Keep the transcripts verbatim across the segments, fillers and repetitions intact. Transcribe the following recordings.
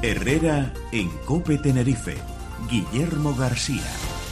Herrera en COPE Tenerife. Guillermo García.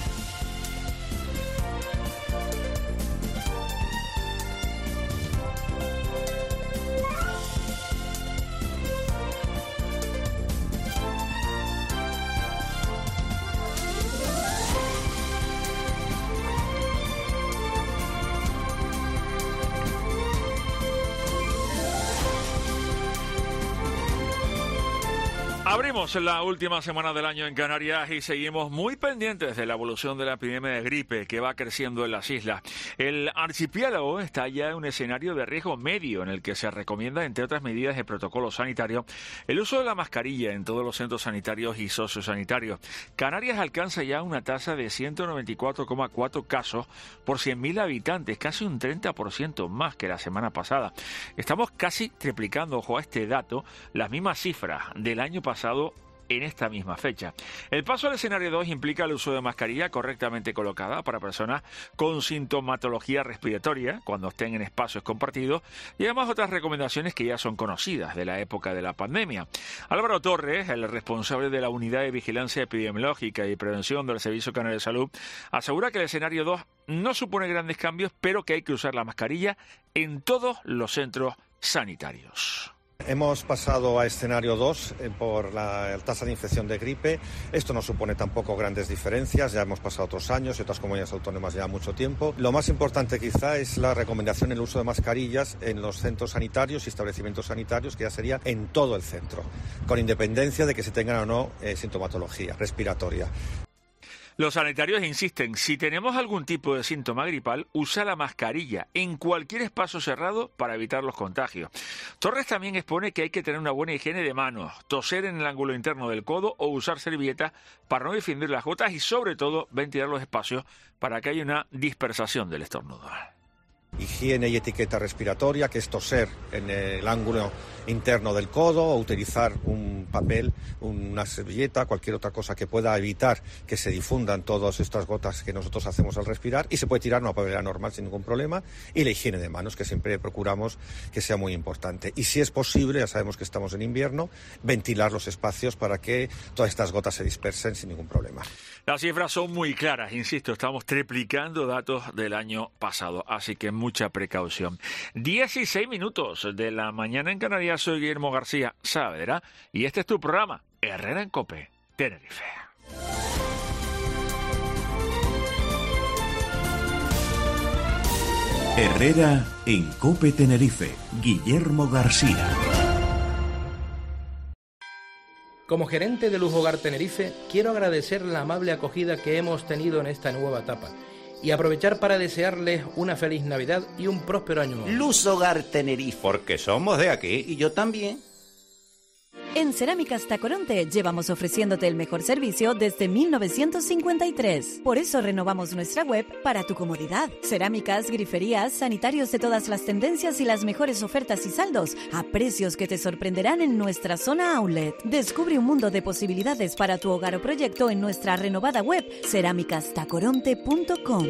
Abrimos la última semana del año en Canarias y seguimos muy pendientes de la evolución de la epidemia de gripe que va creciendo en las islas. El archipiélago está ya en un escenario de riesgo medio en el que se recomienda, entre otras medidas de protocolo sanitario, el uso de la mascarilla en todos los centros sanitarios y sociosanitarios. Canarias alcanza ya una tasa de ciento noventa y cuatro coma cuatro casos por cien mil habitantes, casi un treinta por ciento más que la semana pasada. Estamos casi triplicando, ojo a este dato, las mismas cifras del año pasado en esta misma fecha. El paso al escenario dos implica el uso de mascarilla correctamente colocada para personas con sintomatología respiratoria cuando estén en espacios compartidos y además otras recomendaciones que ya son conocidas de la época de la pandemia. Álvaro Torres, el responsable de la Unidad de Vigilancia Epidemiológica y Prevención del Servicio Canario de Salud, asegura que el escenario dos no supone grandes cambios, pero que hay que usar la mascarilla en todos los centros sanitarios. Hemos pasado a escenario dos eh, por la tasa de infección de gripe. Esto no supone tampoco grandes diferencias, ya hemos pasado otros años y otras comunidades autónomas ya mucho tiempo. Lo más importante quizá es la recomendación del uso de mascarillas en los centros sanitarios y establecimientos sanitarios, que ya sería en todo el centro, con independencia de que se tengan o no eh, sintomatología respiratoria. Los sanitarios insisten, si tenemos algún tipo de síntoma gripal, usa la mascarilla en cualquier espacio cerrado para evitar los contagios. Torres también expone que hay que tener una buena higiene de manos, toser en el ángulo interno del codo o usar servilletas para no difundir las gotas y, sobre todo, ventilar los espacios para que haya una dispersación del estornudo. Higiene y etiqueta respiratoria, que es toser en el ángulo interno del codo o utilizar un papel, una servilleta, cualquier otra cosa que pueda evitar que se difundan todas estas gotas que nosotros hacemos al respirar, y se puede tirar una papelera normal sin ningún problema, y la higiene de manos, que siempre procuramos que sea muy importante. Y si es posible, ya sabemos que estamos en invierno, ventilar los espacios para que todas estas gotas se dispersen sin ningún problema. Las cifras son muy claras, insisto, estamos triplicando datos del año pasado, así que mucha precaución. dieciséis minutos de la mañana en Canarias, soy Guillermo García Saavedra y este es tu programa, Herrera en COPE Tenerife. Herrera en COPE Tenerife, Guillermo García. Como gerente de Luz Hogar Tenerife, quiero agradecer la amable acogida que hemos tenido en esta nueva etapa y aprovechar para desearles una feliz Navidad y un próspero año nuevo. Luz Hogar Tenerife, porque somos de aquí y yo también. En Cerámicas Tacoronte llevamos ofreciéndote el mejor servicio desde mil novecientos cincuenta y tres. Por eso renovamos nuestra web para tu comodidad. Cerámicas, griferías, sanitarios de todas las tendencias y las mejores ofertas y saldos a precios que te sorprenderán en nuestra zona outlet. Descubre un mundo de posibilidades para tu hogar o proyecto en nuestra renovada web cerámicas tacoronte punto com.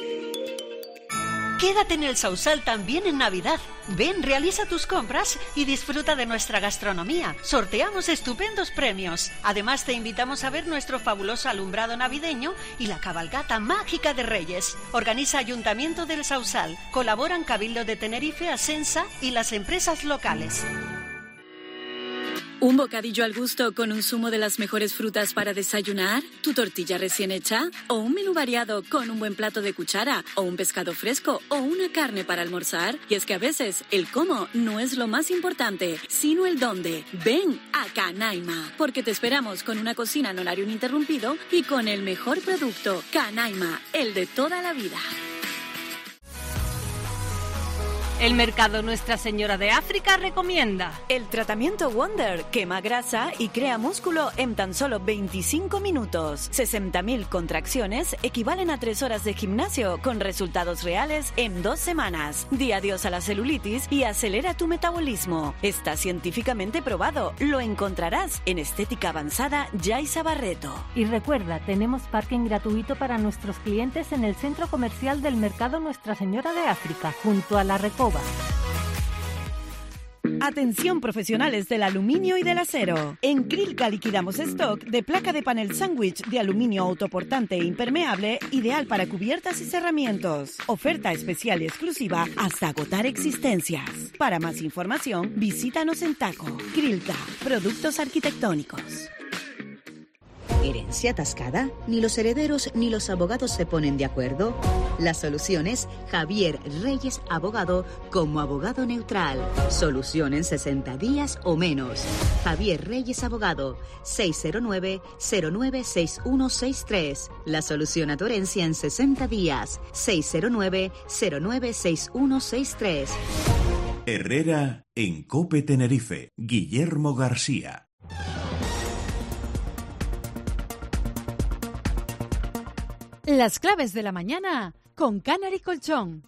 Quédate en el Sausal también en Navidad. Ven, realiza tus compras y disfruta de nuestra gastronomía. Sorteamos estupendos premios. Además, te invitamos a ver nuestro fabuloso alumbrado navideño y la cabalgata mágica de Reyes. Organiza Ayuntamiento del Sausal. Colaboran Cabildo de Tenerife, Asensa y las empresas locales. ¿Un bocadillo al gusto con un zumo de las mejores frutas para desayunar? ¿Tu tortilla recién hecha? ¿O un menú variado con un buen plato de cuchara? ¿O un pescado fresco? ¿O una carne para almorzar? Y es que a veces el cómo no es lo más importante, sino el dónde. Ven a Canaima, porque te esperamos con una cocina en horario ininterrumpido y con el mejor producto. Canaima, el de toda la vida. El Mercado Nuestra Señora de África recomienda el tratamiento Wonder, quema grasa y crea músculo en tan solo veinticinco minutos. sesenta mil contracciones equivalen a tres horas de gimnasio con resultados reales en dos semanas. Di adiós a la celulitis y acelera tu metabolismo. Está científicamente probado. Lo encontrarás en Estética Avanzada Yaiza Barreto. Y recuerda, tenemos parking gratuito para nuestros clientes en el centro comercial del Mercado Nuestra Señora de África, junto a la Recoba. Atención profesionales del aluminio y del acero. En Krilka liquidamos stock de placa de panel sándwich de aluminio autoportante e impermeable, ideal para cubiertas y cerramientos. Oferta especial y exclusiva hasta agotar existencias. Para más información, visítanos en Taco. Krilka, productos arquitectónicos. ¿Herencia atascada? ¿Ni los herederos ni los abogados se ponen de acuerdo? La solución es Javier Reyes Abogado como abogado neutral. Solución en sesenta días o menos. Javier Reyes Abogado, seis cero nueve, cero nueve seis uno seis tres. La solución a tu herencia en sesenta días. seis cero nueve, cero nueve seis uno seis tres. Herrera en COPE Tenerife. Guillermo García. Las claves de la mañana con Canary Colchón.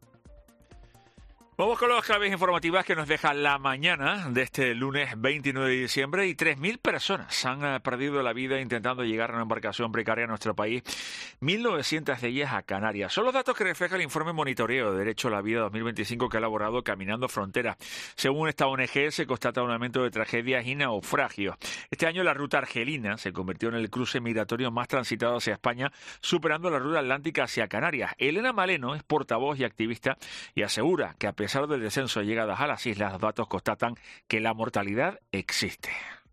Vamos con las claves informativas que nos deja la mañana de este lunes veintinueve de diciembre y tres mil personas han perdido la vida intentando llegar a una embarcación precaria a nuestro país, mil novecientas de ellas a Canarias. Son los datos que refleja el informe Monitoreo de Derecho a la Vida dos mil veinticinco que ha elaborado Caminando Fronteras. Según esta O N G, se constata un aumento de tragedias y naufragios. Este año la ruta argelina se convirtió en el cruce migratorio más transitado hacia España, superando la ruta atlántica hacia Canarias. Elena Maleno es portavoz y activista y asegura que a pesar A pesar del descenso de llegadas a las islas, los datos constatan que la mortalidad existe.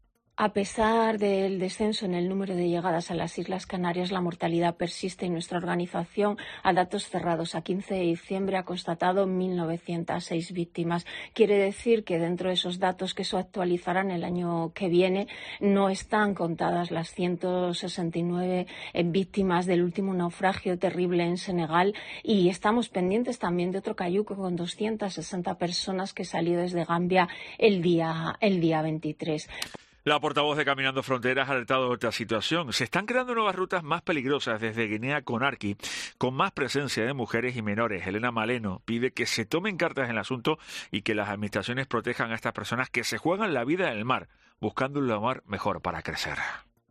A pesar del descenso en el número de llegadas a las Islas Canarias, la mortalidad persiste y nuestra organización, a datos cerrados a quince de diciembre, ha constatado mil novecientas seis víctimas. Quiere decir que dentro de esos datos que se actualizarán el año que viene no están contadas las ciento sesenta y nueve víctimas del último naufragio terrible en Senegal, y estamos pendientes también de otro cayuco con doscientas sesenta personas que salió desde Gambia el día, el día veintitrés. La portavoz de Caminando Fronteras ha alertado de otra situación. Se están creando nuevas rutas más peligrosas desde Guinea Conakry, con más presencia de mujeres y menores. Elena Maleno pide que se tomen cartas en el asunto y que las administraciones protejan a estas personas que se juegan la vida en el mar, buscando un lugar mejor para crecer.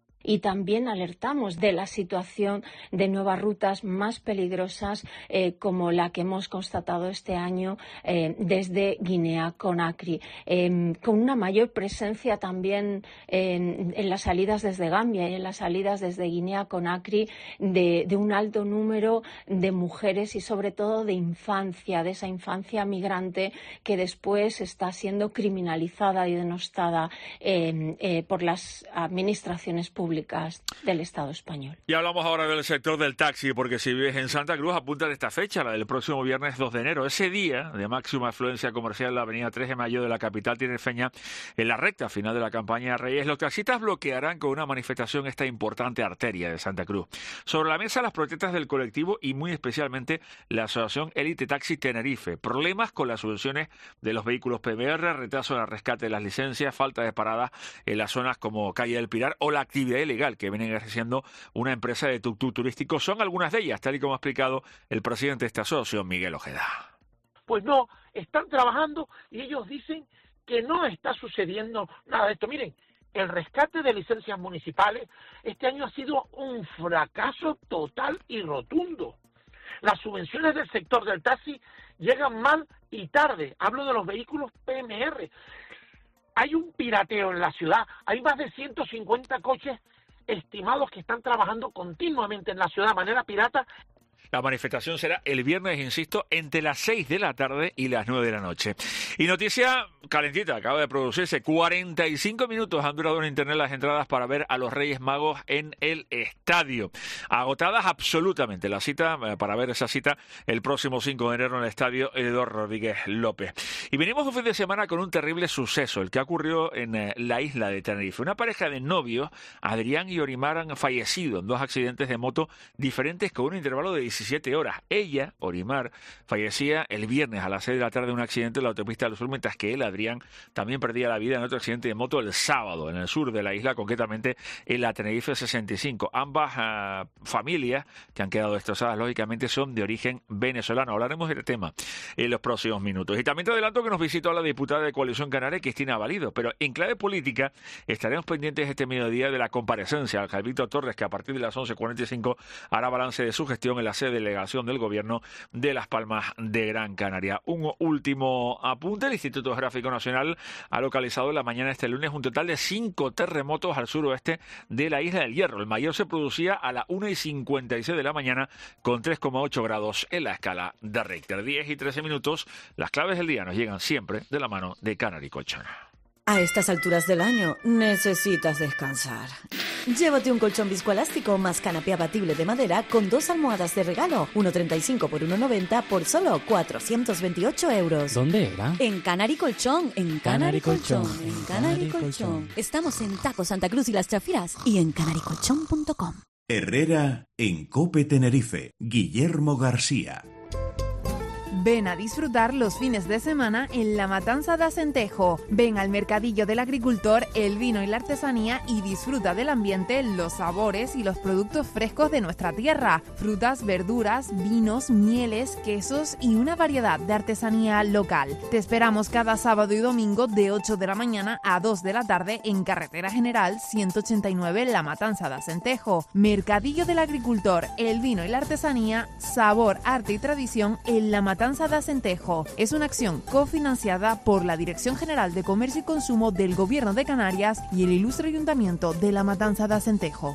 Y también alertamos de la situación de nuevas rutas más peligrosas eh, como la que hemos constatado este año eh, desde Guinea Conakry, eh, con una mayor presencia también en, en las salidas desde Gambia y en las salidas desde Guinea Conakry de, de un alto número de mujeres y sobre todo de infancia, de esa infancia migrante que después está siendo criminalizada y denostada eh, eh, por las administraciones públicas del Estado español. Y hablamos ahora del sector del taxi, porque si vives en Santa Cruz, apunta de esta fecha, la del próximo viernes dos de enero. Ese día de máxima afluencia comercial, la avenida tres de mayo de la capital tinerfeña, en la recta final de la campaña de Reyes, los taxistas bloquearán con una manifestación esta importante arteria de Santa Cruz. Sobre la mesa, las protestas del colectivo y muy especialmente la Asociación Élite Taxi Tenerife. Problemas con las subvenciones de los vehículos P M R, retraso en el rescate de las licencias, falta de paradas en las zonas como Calle del Pilar o la actividad ilegal que vienen ejerciendo una empresa de tuk-tuk turístico. Son algunas de ellas, tal y como ha explicado el presidente de esta asociación, Miguel Ojeda. Pues no, están trabajando y ellos dicen que no está sucediendo nada de esto. Miren, el rescate de licencias municipales este año ha sido un fracaso total y rotundo. Las subvenciones del sector del taxi llegan mal y tarde. Hablo de los vehículos P M R. Hay un pirateo en la ciudad. Hay más de ciento cincuenta coches estimados que están trabajando continuamente en la ciudad de manera pirata. La manifestación será el viernes, insisto, entre las seis de la tarde y las nueve de la noche. Y noticia calentita, acaba de producirse. cuarenta y cinco minutos han durado en internet las entradas para ver a los Reyes Magos en el estadio. Agotadas absolutamente la cita, para ver esa cita el próximo cinco de enero en el estadio Eledor Rodríguez López. Y venimos un fin de semana con un terrible suceso, el que ha ocurrido en la isla de Tenerife. Una pareja de novios, Adrián y Orimar, han fallecido en dos accidentes de moto diferentes con un intervalo de diecisiete horas. Ella, Orimar, fallecía el viernes a las seis de la tarde en un accidente en la autopista del Sur, mientras que él, Adrián, también perdía la vida en otro accidente de moto el sábado en el sur de la isla, concretamente en la Tenerife sesenta y cinco. Ambas uh, familias que han quedado destrozadas, lógicamente, son de origen venezolano. Hablaremos del tema en los próximos minutos. Y también te adelanto que nos visitó la diputada de Coalición Canaria, Cristina Valido. Pero en clave política estaremos pendientes este mediodía de la comparecencia al Javier Torres, que a partir de las once cuarenta y cinco hará balance de su gestión en la sede Delegación del Gobierno de Las Palmas de Gran Canaria. Un último apunte: el Instituto Geográfico Nacional ha localizado en la mañana de este lunes un total de cinco terremotos al suroeste de la Isla del Hierro. El mayor se producía a las una y cincuenta y seis de la mañana con tres coma ocho grados en la escala de Richter. diez y trece minutos. Las claves del día nos llegan siempre de la mano de Canary Colchón. A estas alturas del año necesitas descansar. Llévate un colchón viscoelástico más canapé abatible de madera con dos almohadas de regalo, uno treinta y cinco por uno noventa por solo cuatrocientos veintiocho euros. ¿Dónde era? En Canary Colchón, en Canary Colchón, en Canary Colchón. Estamos en Taco Santa Cruz y Las Chafiras y en canary colchón punto com. Herrera en Cope Tenerife. Guillermo García. Ven a disfrutar los fines de semana en la Matanza de Acentejo. Ven al Mercadillo del Agricultor, el vino y la artesanía y disfruta del ambiente, los sabores y los productos frescos de nuestra tierra. Frutas, verduras, vinos, mieles, quesos y una variedad de artesanía local. Te esperamos cada sábado y domingo de ocho de la mañana a dos de la tarde en Carretera General ciento ochenta y nueve La Matanza de Acentejo. Mercadillo del Agricultor, el vino y la artesanía, sabor, arte y tradición en la Matanza de Acentejo. Es una acción cofinanciada por la Dirección General de Comercio y Consumo del Gobierno de Canarias y el Ilustre Ayuntamiento de la Matanza de Acentejo.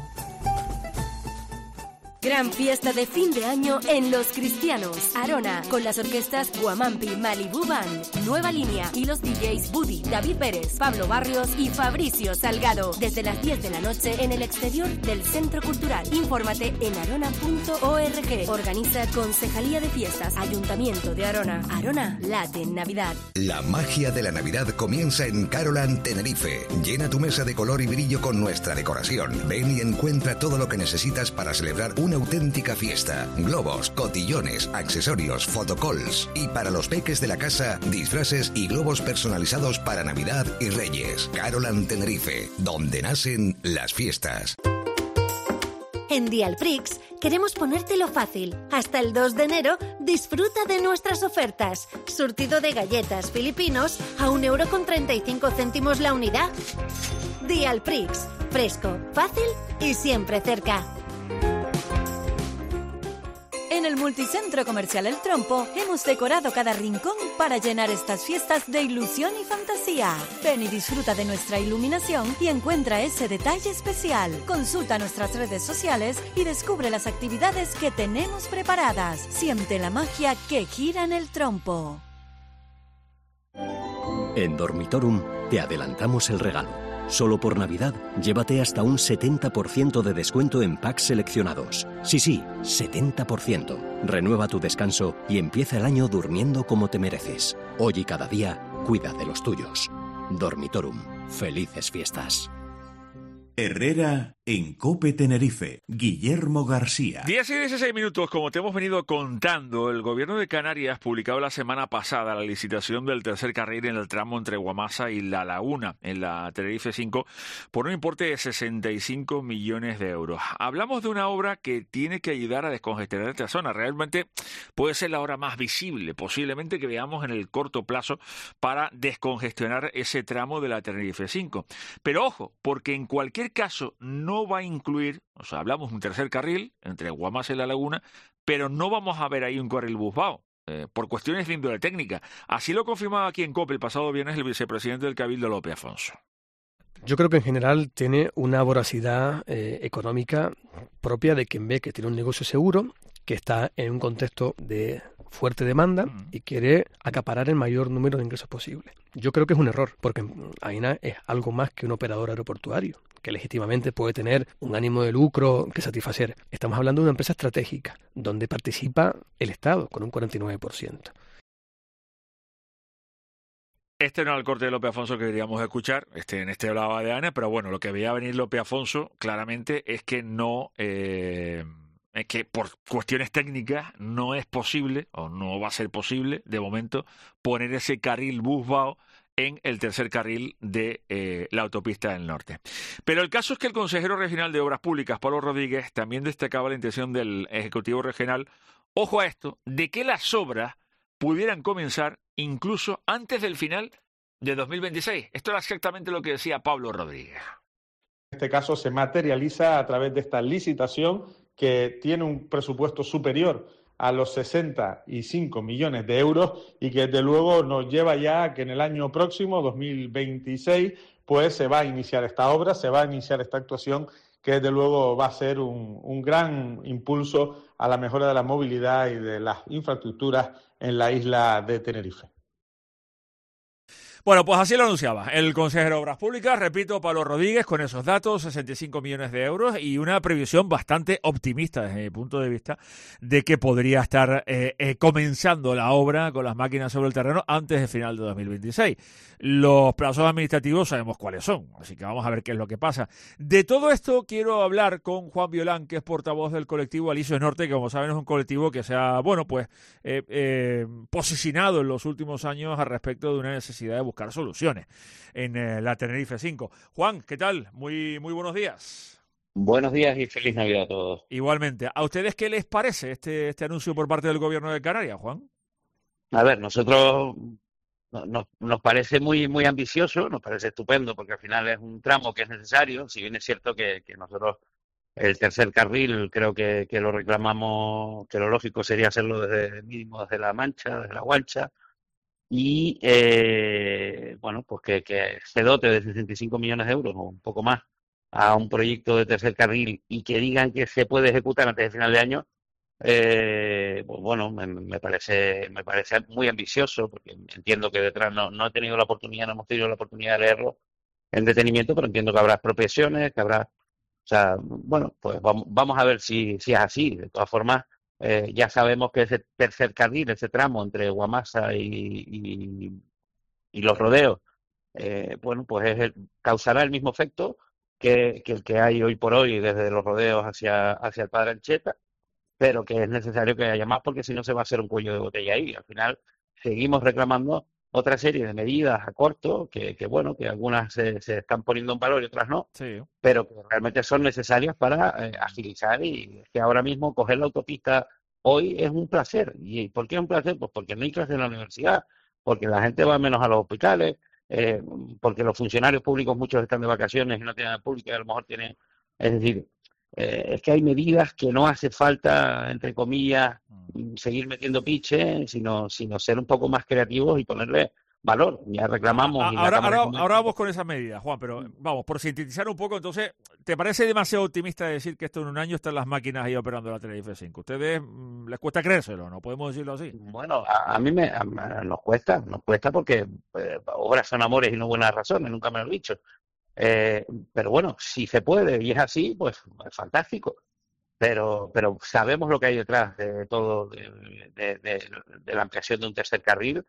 Gran fiesta de fin de año en Los Cristianos. Arona, con las orquestas Guamampi, Malibu Band, Nueva Línea y los D Js Buddy, David Pérez, Pablo Barrios y Fabricio Salgado. Desde las diez de la noche en el exterior del Centro Cultural. Infórmate en arona punto org. Organiza Concejalía de Fiestas, Ayuntamiento de Arona. Arona, late en Navidad. La magia de la Navidad comienza en Carolan Tenerife. Llena tu mesa de color y brillo con nuestra decoración. Ven y encuentra todo lo que necesitas para celebrar un Una auténtica fiesta. Globos, cotillones, accesorios, photocalls y para los peques de la casa, disfraces y globos personalizados para Navidad y Reyes. Carolan Tenerife, donde nacen las fiestas. En Dialprix queremos ponértelo fácil. Hasta el dos de enero disfruta de nuestras ofertas. Surtido de galletas filipinos a un euro con treinta y cinco céntimos la unidad. Dialprix, fresco, fácil y siempre cerca. En el Multicentro Comercial El Trompo hemos decorado cada rincón para llenar estas fiestas de ilusión y fantasía. Ven y disfruta de nuestra iluminación y encuentra ese detalle especial. Consulta nuestras redes sociales y descubre las actividades que tenemos preparadas. Siente la magia que gira en El Trompo. En Dormitorum te adelantamos el regalo. Solo por Navidad, llévate hasta un setenta por ciento de descuento en packs seleccionados. Sí, sí, setenta por ciento. Renueva tu descanso y empieza el año durmiendo como te mereces. Hoy y cada día, cuida de los tuyos. Dormitorum. Felices fiestas. Herrera en Cope Tenerife. Guillermo García. diez y dieciséis minutos. Como te hemos venido contando, el Gobierno de Canarias publicó la semana pasada la licitación del tercer carril en el tramo entre Guamasa y La Laguna, en la Tenerife cinco, por un importe de sesenta y cinco millones de euros. Hablamos de una obra que tiene que ayudar a descongestionar esta zona. Realmente puede ser la obra más visible, posiblemente, que veamos en el corto plazo para descongestionar ese tramo de la Tenerife cinco. Pero ojo, porque en cualquier caso no va a incluir, o sea, hablamos de un tercer carril entre Guamasa y La Laguna, pero no vamos a ver ahí un carril busvao, eh, por cuestiones de índole técnica. Así lo confirmaba aquí en COPE el pasado viernes el vicepresidente del Cabildo, López Afonso. Yo creo que en general tiene una voracidad eh, económica propia de quien ve que tiene un negocio seguro, que está en un contexto de fuerte demanda y quiere acaparar el mayor número de ingresos posible. Yo creo que es un error, porque AENA es algo más que un operador aeroportuario, que legítimamente puede tener un ánimo de lucro que satisfacer. Estamos hablando de una empresa estratégica, donde participa el Estado con un cuarenta y nueve por ciento. Este no era el corte de López Afonso que queríamos escuchar, este, en este hablaba de AENA, pero bueno, lo que veía venir López Afonso claramente es que no... Eh... es que por cuestiones técnicas no es posible, o no va a ser posible, de momento, poner ese carril busvao en el tercer carril de eh, la autopista del norte. Pero el caso es que el consejero regional de Obras Públicas, Pablo Rodríguez, también destacaba la intención del Ejecutivo Regional, ojo a esto, de que las obras pudieran comenzar incluso antes del final de dos mil veintiséis. Esto era exactamente lo que decía Pablo Rodríguez. En este caso se materializa a través de esta licitación que tiene un presupuesto superior a los sesenta y cinco millones de euros y que desde luego nos lleva ya a que en el año próximo, dos mil veintiséis, pues se va a iniciar esta obra, se va a iniciar esta actuación que desde luego va a ser un, un gran impulso a la mejora de la movilidad y de las infraestructuras en la isla de Tenerife. Bueno, pues así lo anunciaba el consejero de Obras Públicas, repito, Pablo Rodríguez, con esos datos, sesenta y cinco millones de euros y una previsión bastante optimista desde mi punto de vista de que podría estar eh, eh, comenzando la obra con las máquinas sobre el terreno antes del final de dos mil veintiséis. Los plazos administrativos sabemos cuáles son, así que vamos a ver qué es lo que pasa. De todo esto quiero hablar con Juan Violán, que es portavoz del colectivo Alisios Norte, que como saben es un colectivo que se ha, bueno, pues eh, eh, posicionado en los últimos años al respecto de una necesidad de buscar soluciones en eh, la Tenerife cinco. Juan, ¿qué tal? Muy, muy buenos días. Buenos días y feliz Navidad a todos. Igualmente. ¿A ustedes qué les parece este, este anuncio por parte del Gobierno de Canarias, Juan? A ver, nosotros nos, nos parece muy, muy ambicioso, nos parece estupendo, porque al final es un tramo que es necesario, si bien es cierto que, que nosotros el tercer carril creo que, que lo reclamamos, que lo lógico sería hacerlo desde mínimo desde La Mancha, desde La Guancha, y eh, bueno, pues que, que se dote de sesenta y cinco millones de euros o un poco más a un proyecto de tercer carril y que digan que se puede ejecutar antes de final de año, eh, pues bueno, me, me parece me parece muy ambicioso, porque entiendo que detrás no, no he tenido la oportunidad, no hemos tenido la oportunidad de leerlo en detenimiento, pero entiendo que habrá expropiaciones, que habrá, o sea, bueno, pues vamos, vamos a ver si, si es así. De todas formas, Eh, ya sabemos que ese tercer carril, ese tramo entre Guamasa y, y, y Los Rodeos, eh, bueno, pues es el, causará el mismo efecto que, que el que hay hoy por hoy desde Los Rodeos hacia, hacia el Padre Ancheta, pero que es necesario que haya más porque si no se va a hacer un cuello de botella ahí. Al final seguimos reclamando otra serie de medidas a corto, que, que bueno, que algunas se, se están poniendo en valor y otras no, sí, pero que realmente son necesarias para eh, agilizar, y es que ahora mismo coger la autopista hoy es un placer. ¿Y por qué es un placer? Pues porque no hay clases en la universidad, porque la gente va menos a los hospitales, eh, porque los funcionarios públicos muchos están de vacaciones y no tienen público y a lo mejor tienen, es decir, eh, es que hay medidas que no hace falta, entre comillas, seguir metiendo piche, sino, sino ser un poco más creativos y ponerle valor. Ya reclamamos. A, y ahora, la ahora, Cámara ahora vamos con esas medidas, Juan, pero vamos, por sintetizar un poco, entonces, ¿te parece demasiado optimista decir que esto en un año están las máquinas ahí operando la Tenerife cinco? ¿Ustedes mmm, les cuesta creérselo? ¿No podemos decirlo así? Bueno, a, a mí me, a, a, nos cuesta, nos cuesta porque eh, obras son amores y no buenas razones, nunca me lo he dicho. Eh, pero bueno, si se puede y es así, pues es fantástico. Pero, pero sabemos lo que hay detrás de todo, de, de, de, de la ampliación de un tercer carril.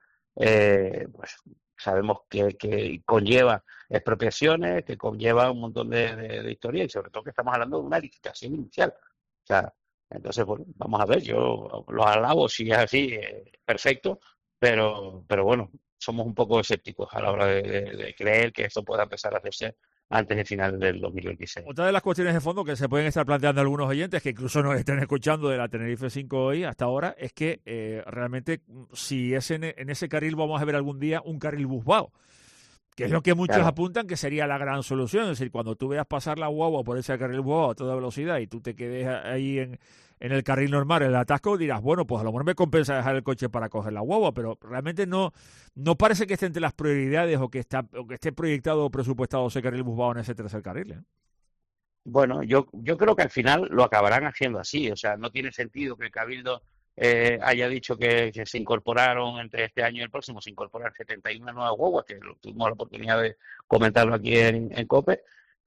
Eh, pues sabemos que, que conlleva expropiaciones, que conlleva un montón de, de, de historias y sobre todo que estamos hablando de una licitación inicial. O sea, entonces, bueno, vamos a ver, yo los alabo, si es así, eh, perfecto, pero, pero bueno, somos un poco escépticos a la hora de, de, de creer que esto pueda empezar a hacerse antes del final del dos mil veintiséis. Otra de las cuestiones de fondo que se pueden estar planteando algunos oyentes, que incluso nos estén escuchando de la Tenerife cinco hoy hasta ahora, es que eh, realmente si es en, en ese carril vamos a ver algún día un carril busbao, que es lo que muchos claro. apuntan que sería la gran solución. Es decir, cuando tú veas pasar la guagua por ese carril busbao a toda velocidad y tú te quedes ahí en, en el carril normal, en el atasco, dirás, bueno, pues a lo mejor me compensa dejar el coche para coger la guagua, pero realmente no no parece que esté entre las prioridades o que está o que esté proyectado o presupuestado ese carril busbao en ese tercer carril, ¿eh? Bueno, yo yo creo que al final lo acabarán haciendo así. O sea, no tiene sentido que el Cabildo eh, haya dicho que, que se incorporaron entre este año y el próximo, se incorporan setenta y una nuevas guaguas, que tuvimos la oportunidad de comentarlo aquí en, en COPE,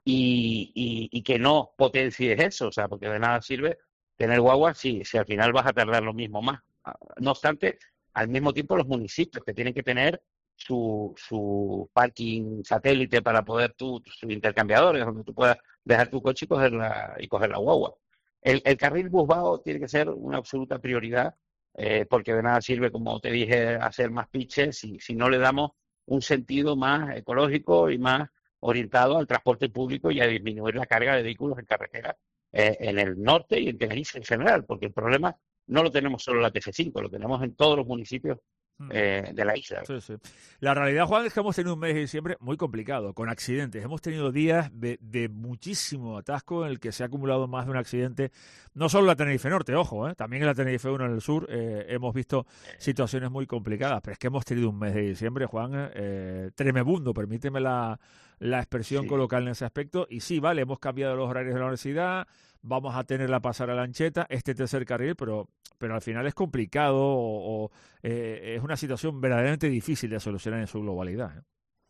y, y, y que no potencies eso, o sea, porque de nada sirve tener guaguas si, si al final vas a tardar lo mismo más. No obstante, al mismo tiempo los municipios que tienen que tener su, su parking satélite para poder tú, sus intercambiadores, donde tú puedas dejar tu coche y coger la, y coger la guagua. El, el carril busbao tiene que ser una absoluta prioridad, eh, porque de nada sirve, como te dije, hacer más pitches si, si no le damos un sentido más ecológico y más orientado al transporte público y a disminuir la carga de vehículos en carretera eh, en el norte y en Tenerife en general, porque el problema no lo tenemos solo en la T F cinco, lo tenemos en todos los municipios eh, de la isla. Sí, sí. La realidad, Juan, es que hemos tenido un mes de diciembre muy complicado, con accidentes. Hemos tenido días de, de muchísimo atasco en el que se ha acumulado más de un accidente, no solo en la Tenerife Norte, ojo, ¿eh? También en la Tenerife uno en el sur eh, hemos visto situaciones muy complicadas, pero es que hemos tenido un mes de diciembre, Juan, eh, tremebundo, permíteme la, la expresión sí. colocar en ese aspecto. Y sí, vale, hemos cambiado los horarios de la universidad, vamos a tener la pasar a la Ancheta, este tercer carril, pero, pero al final es complicado o, o eh, es una situación verdaderamente difícil de solucionar en su globalidad, ¿eh?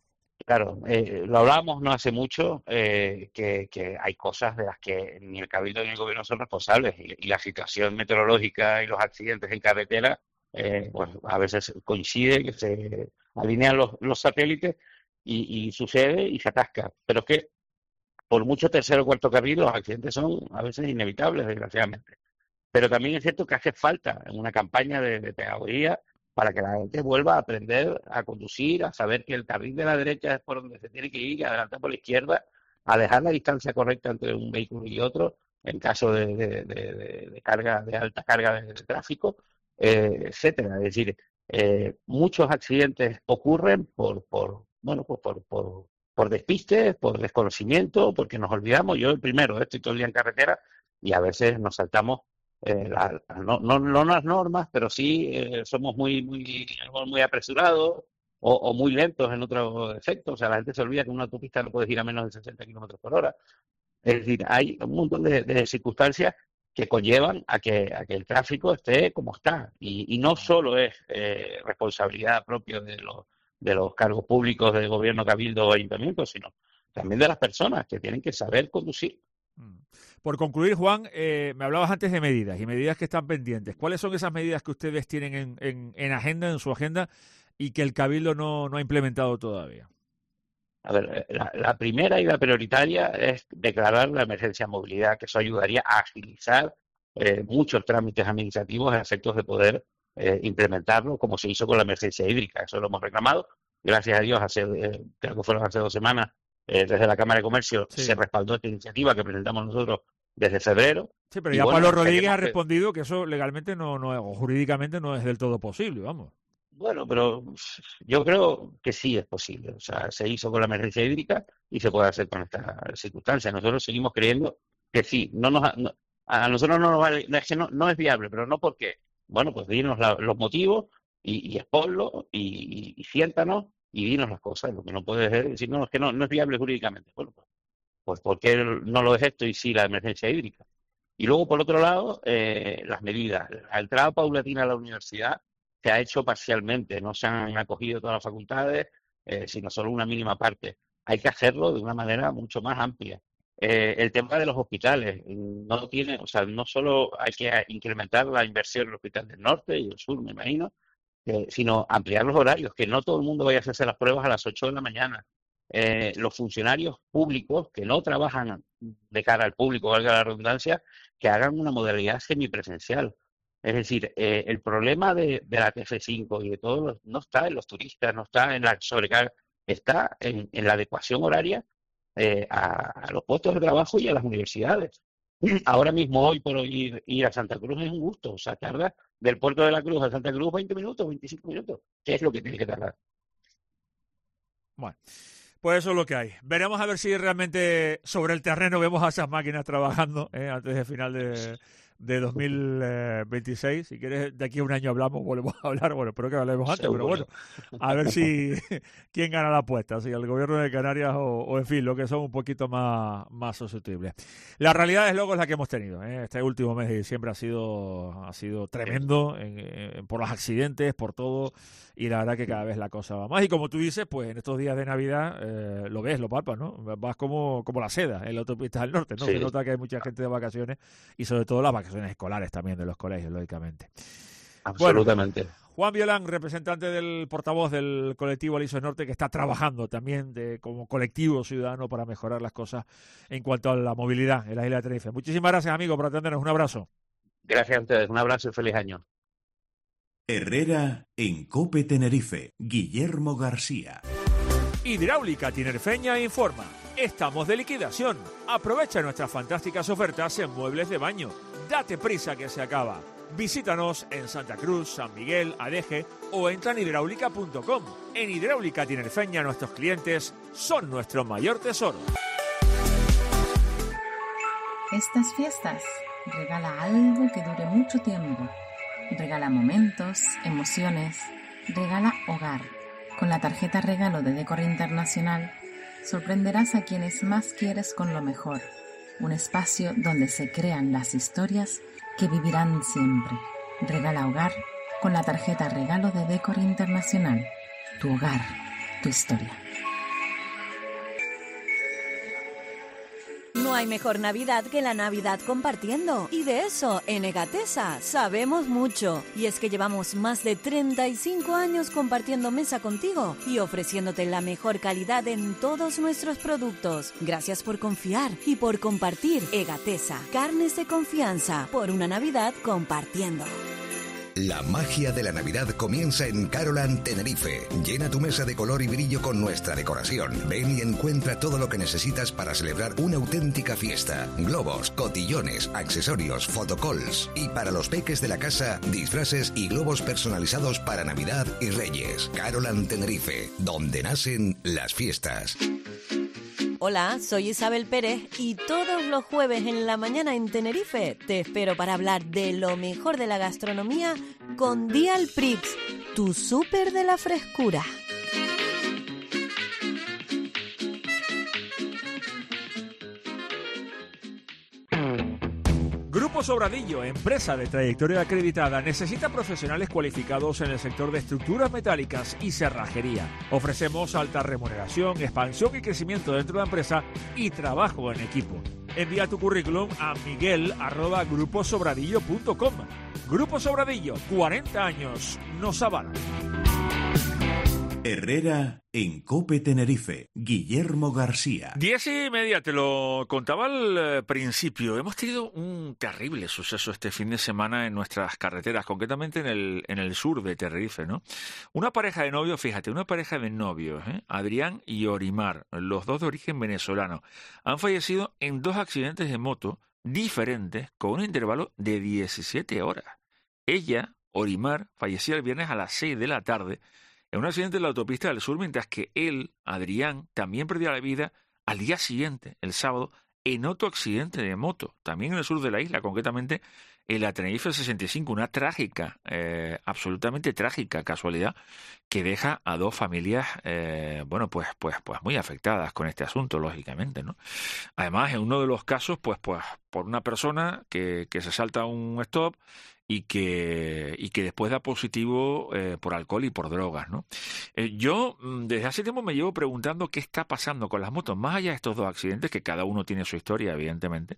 Claro, eh, lo hablábamos no hace mucho, eh, que, que hay cosas de las que ni el Cabildo ni el Gobierno son responsables, y, y la situación meteorológica y los accidentes en carretera, eh, pues a veces coincide que se alinean los, los satélites y, y sucede y se atasca. Pero es que por mucho tercer o cuarto carril los accidentes son a veces inevitables, desgraciadamente. Pero también es cierto que hace falta una campaña de, de pedagogía para que la gente vuelva a aprender a conducir, a saber que el carril de la derecha es por donde se tiene que ir, a adelantar por la izquierda, a dejar la distancia correcta entre un vehículo y otro, en caso de, de, de, de, de carga, de alta carga de, de tráfico, eh, etcétera. Es decir, eh, muchos accidentes ocurren por, por bueno, pues por, por, por despistes, por desconocimiento, porque nos olvidamos. Yo el primero, estoy todo el día en carretera y a veces nos saltamos Eh, la, no, no, no las normas, pero sí eh, somos muy muy muy apresurados o, o muy lentos en otros efectos. O sea, la gente se olvida que en una autopista no puedes ir a menos de sesenta kilómetros por hora. Es decir, hay un montón de, de circunstancias que conllevan a que, a que el tráfico esté como está. Y, y no solo es eh, responsabilidad propia de los, de los cargos públicos del gobierno, cabildo o ayuntamiento, sino también de las personas que tienen que saber conducir. Por concluir, Juan, eh, me hablabas antes de medidas y medidas que están pendientes. ¿Cuáles son esas medidas que ustedes tienen en, en, en agenda, en su agenda, y que el Cabildo no, no ha implementado todavía? A ver, la, la primera y la prioritaria es declarar la emergencia de movilidad, que eso ayudaría a agilizar eh, muchos trámites administrativos a efectos de poder eh, implementarlo, como se hizo con la emergencia hídrica. Eso lo hemos reclamado. Gracias a Dios, hace eh, creo que fueron hace dos semanas, eh, desde la Cámara de Comercio sí. se respaldó esta iniciativa que presentamos nosotros desde febrero. Sí, pero ya bueno, Pablo Rodríguez ha respondido que eso legalmente no, no o jurídicamente no es del todo posible, vamos. Bueno, pero yo creo que sí es posible. O sea, se hizo con la emergencia hídrica y se puede hacer con esta circunstancia. Nosotros seguimos creyendo que sí. No nos, no, a nosotros no nos vale, no es que no, no es viable, pero no porque, bueno, pues dinos la, los motivos y, y exponlo y, y, y siéntanos y dinos las cosas. Lo que no puedes decir, no, es que no, no es viable jurídicamente. Bueno, pues, pues ¿por qué no lo es esto y sí la emergencia hídrica? Y luego, por otro lado, eh, las medidas. La entrada paulatina a la universidad se ha hecho parcialmente, no se han acogido todas las facultades, eh, sino solo una mínima parte. Hay que hacerlo de una manera mucho más amplia. Eh, el tema de los hospitales no tiene, o sea, no solo hay que incrementar la inversión en el Hospital del Norte y el Sur, me imagino, eh, sino ampliar los horarios, que no todo el mundo vaya a hacerse las pruebas a las ocho de la mañana. Eh, los funcionarios públicos que no trabajan de cara al público, valga la redundancia, que hagan una modalidad semipresencial. Es decir, eh, el problema de, de la T F cinco y de todo los, no está en los turistas, no está en la sobrecarga, está en, en la adecuación horaria eh, a, a los puestos de trabajo y a las universidades. Ahora mismo, hoy por hoy, ir, ir a Santa Cruz es un gusto. O sea, tarda del Puerto de la Cruz a Santa Cruz veinte minutos, veinticinco minutos. ¿Qué es lo que tiene que tardar? Bueno, pues eso es lo que hay. Veremos a ver si realmente sobre el terreno vemos a esas máquinas trabajando eh, antes del final de, de dos mil veintiséis. Si quieres, de aquí a un año hablamos, volvemos a hablar. Bueno, espero que hablemos antes, Seguro. Pero bueno, a ver si quién gana la apuesta, si el gobierno de Canarias o, o en fin, lo que son un poquito más, más susceptibles. La realidad, es luego, es la que hemos tenido. ¿eh? Este último mes de diciembre ha sido, ha sido tremendo en, en, por los accidentes, por todo. Y la verdad que cada vez la cosa va más. Y como tú dices, pues en estos días de Navidad eh, lo ves, lo palpas, ¿no? Vas como, como la seda en la autopista del norte, ¿no? Sí. Se nota que hay mucha gente de vacaciones y sobre todo las vacaciones escolares también de los colegios, lógicamente. Absolutamente. Bueno, Juan Violán, representante del portavoz del colectivo Alisos Norte, que está trabajando también de, como colectivo ciudadano para mejorar las cosas en cuanto a la movilidad en la isla de Tenerife. Muchísimas gracias, amigo, por atendernos. Un abrazo. Gracias a ustedes. Un abrazo y feliz año. Herrera en COPE Tenerife, Guillermo García. Hidráulica Tinerfeña informa. Estamos de liquidación. Aprovecha nuestras fantásticas ofertas en muebles de baño. Date prisa que se acaba. Visítanos en Santa Cruz, San Miguel, Adeje o entra en hidráulica punto com. En Hidráulica Tinerfeña nuestros clientes son nuestro mayor tesoro. Estas fiestas, regala algo que dure mucho tiempo. Regala momentos, emociones, regala hogar. Con la tarjeta regalo de Decor Internacional, sorprenderás a quienes más quieres con lo mejor. Un espacio donde se crean las historias que vivirán siempre. Regala hogar con la tarjeta regalo de Decor Internacional. Tu hogar, tu historia. No hay mejor Navidad que la Navidad compartiendo. Y de eso, en Egatesa, sabemos mucho. Y es que llevamos más de treinta y cinco años compartiendo mesa contigo y ofreciéndote la mejor calidad en todos nuestros productos. Gracias por confiar y por compartir. Egatesa, carnes de confianza, por una Navidad compartiendo. La magia de la Navidad comienza en Carolan Tenerife. Llena tu mesa de color y brillo con nuestra decoración. Ven y encuentra todo lo que necesitas para celebrar una auténtica fiesta. Globos, cotillones, accesorios, photocalls. Y para los peques de la casa, disfraces y globos personalizados para Navidad y Reyes. Carolan Tenerife, donde nacen las fiestas. Hola, soy Isabel Pérez y todos los jueves en la mañana en Tenerife te espero para hablar de lo mejor de la gastronomía con Dial Prix, tu súper de la frescura. Grupo Sobradillo, empresa de trayectoria acreditada, necesita profesionales cualificados en el sector de estructuras metálicas y cerrajería. Ofrecemos alta remuneración, expansión y crecimiento dentro de la empresa y trabajo en equipo. Envía tu currículum a miguel arroba grupo sobradillo punto com. Grupo Sobradillo, cuarenta años, nos avalan. Herrera en COPE Tenerife, Guillermo García. Diez y media, te lo contaba al eh, principio. Hemos tenido un terrible suceso este fin de semana en nuestras carreteras, concretamente en el, en el sur de Tenerife, ¿no? Una pareja de novios, fíjate, una pareja de novios, ¿eh? Adrián y Orimar, los dos de origen venezolano, han fallecido en dos accidentes de moto diferentes con un intervalo de diecisiete horas. Ella, Orimar, falleció el viernes a las seis de la tarde en un accidente en la autopista del sur, mientras que él, Adrián, también perdió la vida al día siguiente, el sábado, en otro accidente de moto, también en el sur de la isla, concretamente en la Tenerife sesenta y cinco, una trágica, eh, absolutamente trágica casualidad que deja a dos familias, eh, bueno, pues, pues, pues muy afectadas con este asunto, lógicamente, ¿no? Además, en uno de los casos, pues, pues, por una persona que, que se salta un stop y que y que después da positivo eh, por alcohol y por drogas, ¿no? Eh, yo desde hace tiempo me llevo preguntando qué está pasando con las motos, más allá de estos dos accidentes, que cada uno tiene su historia, evidentemente,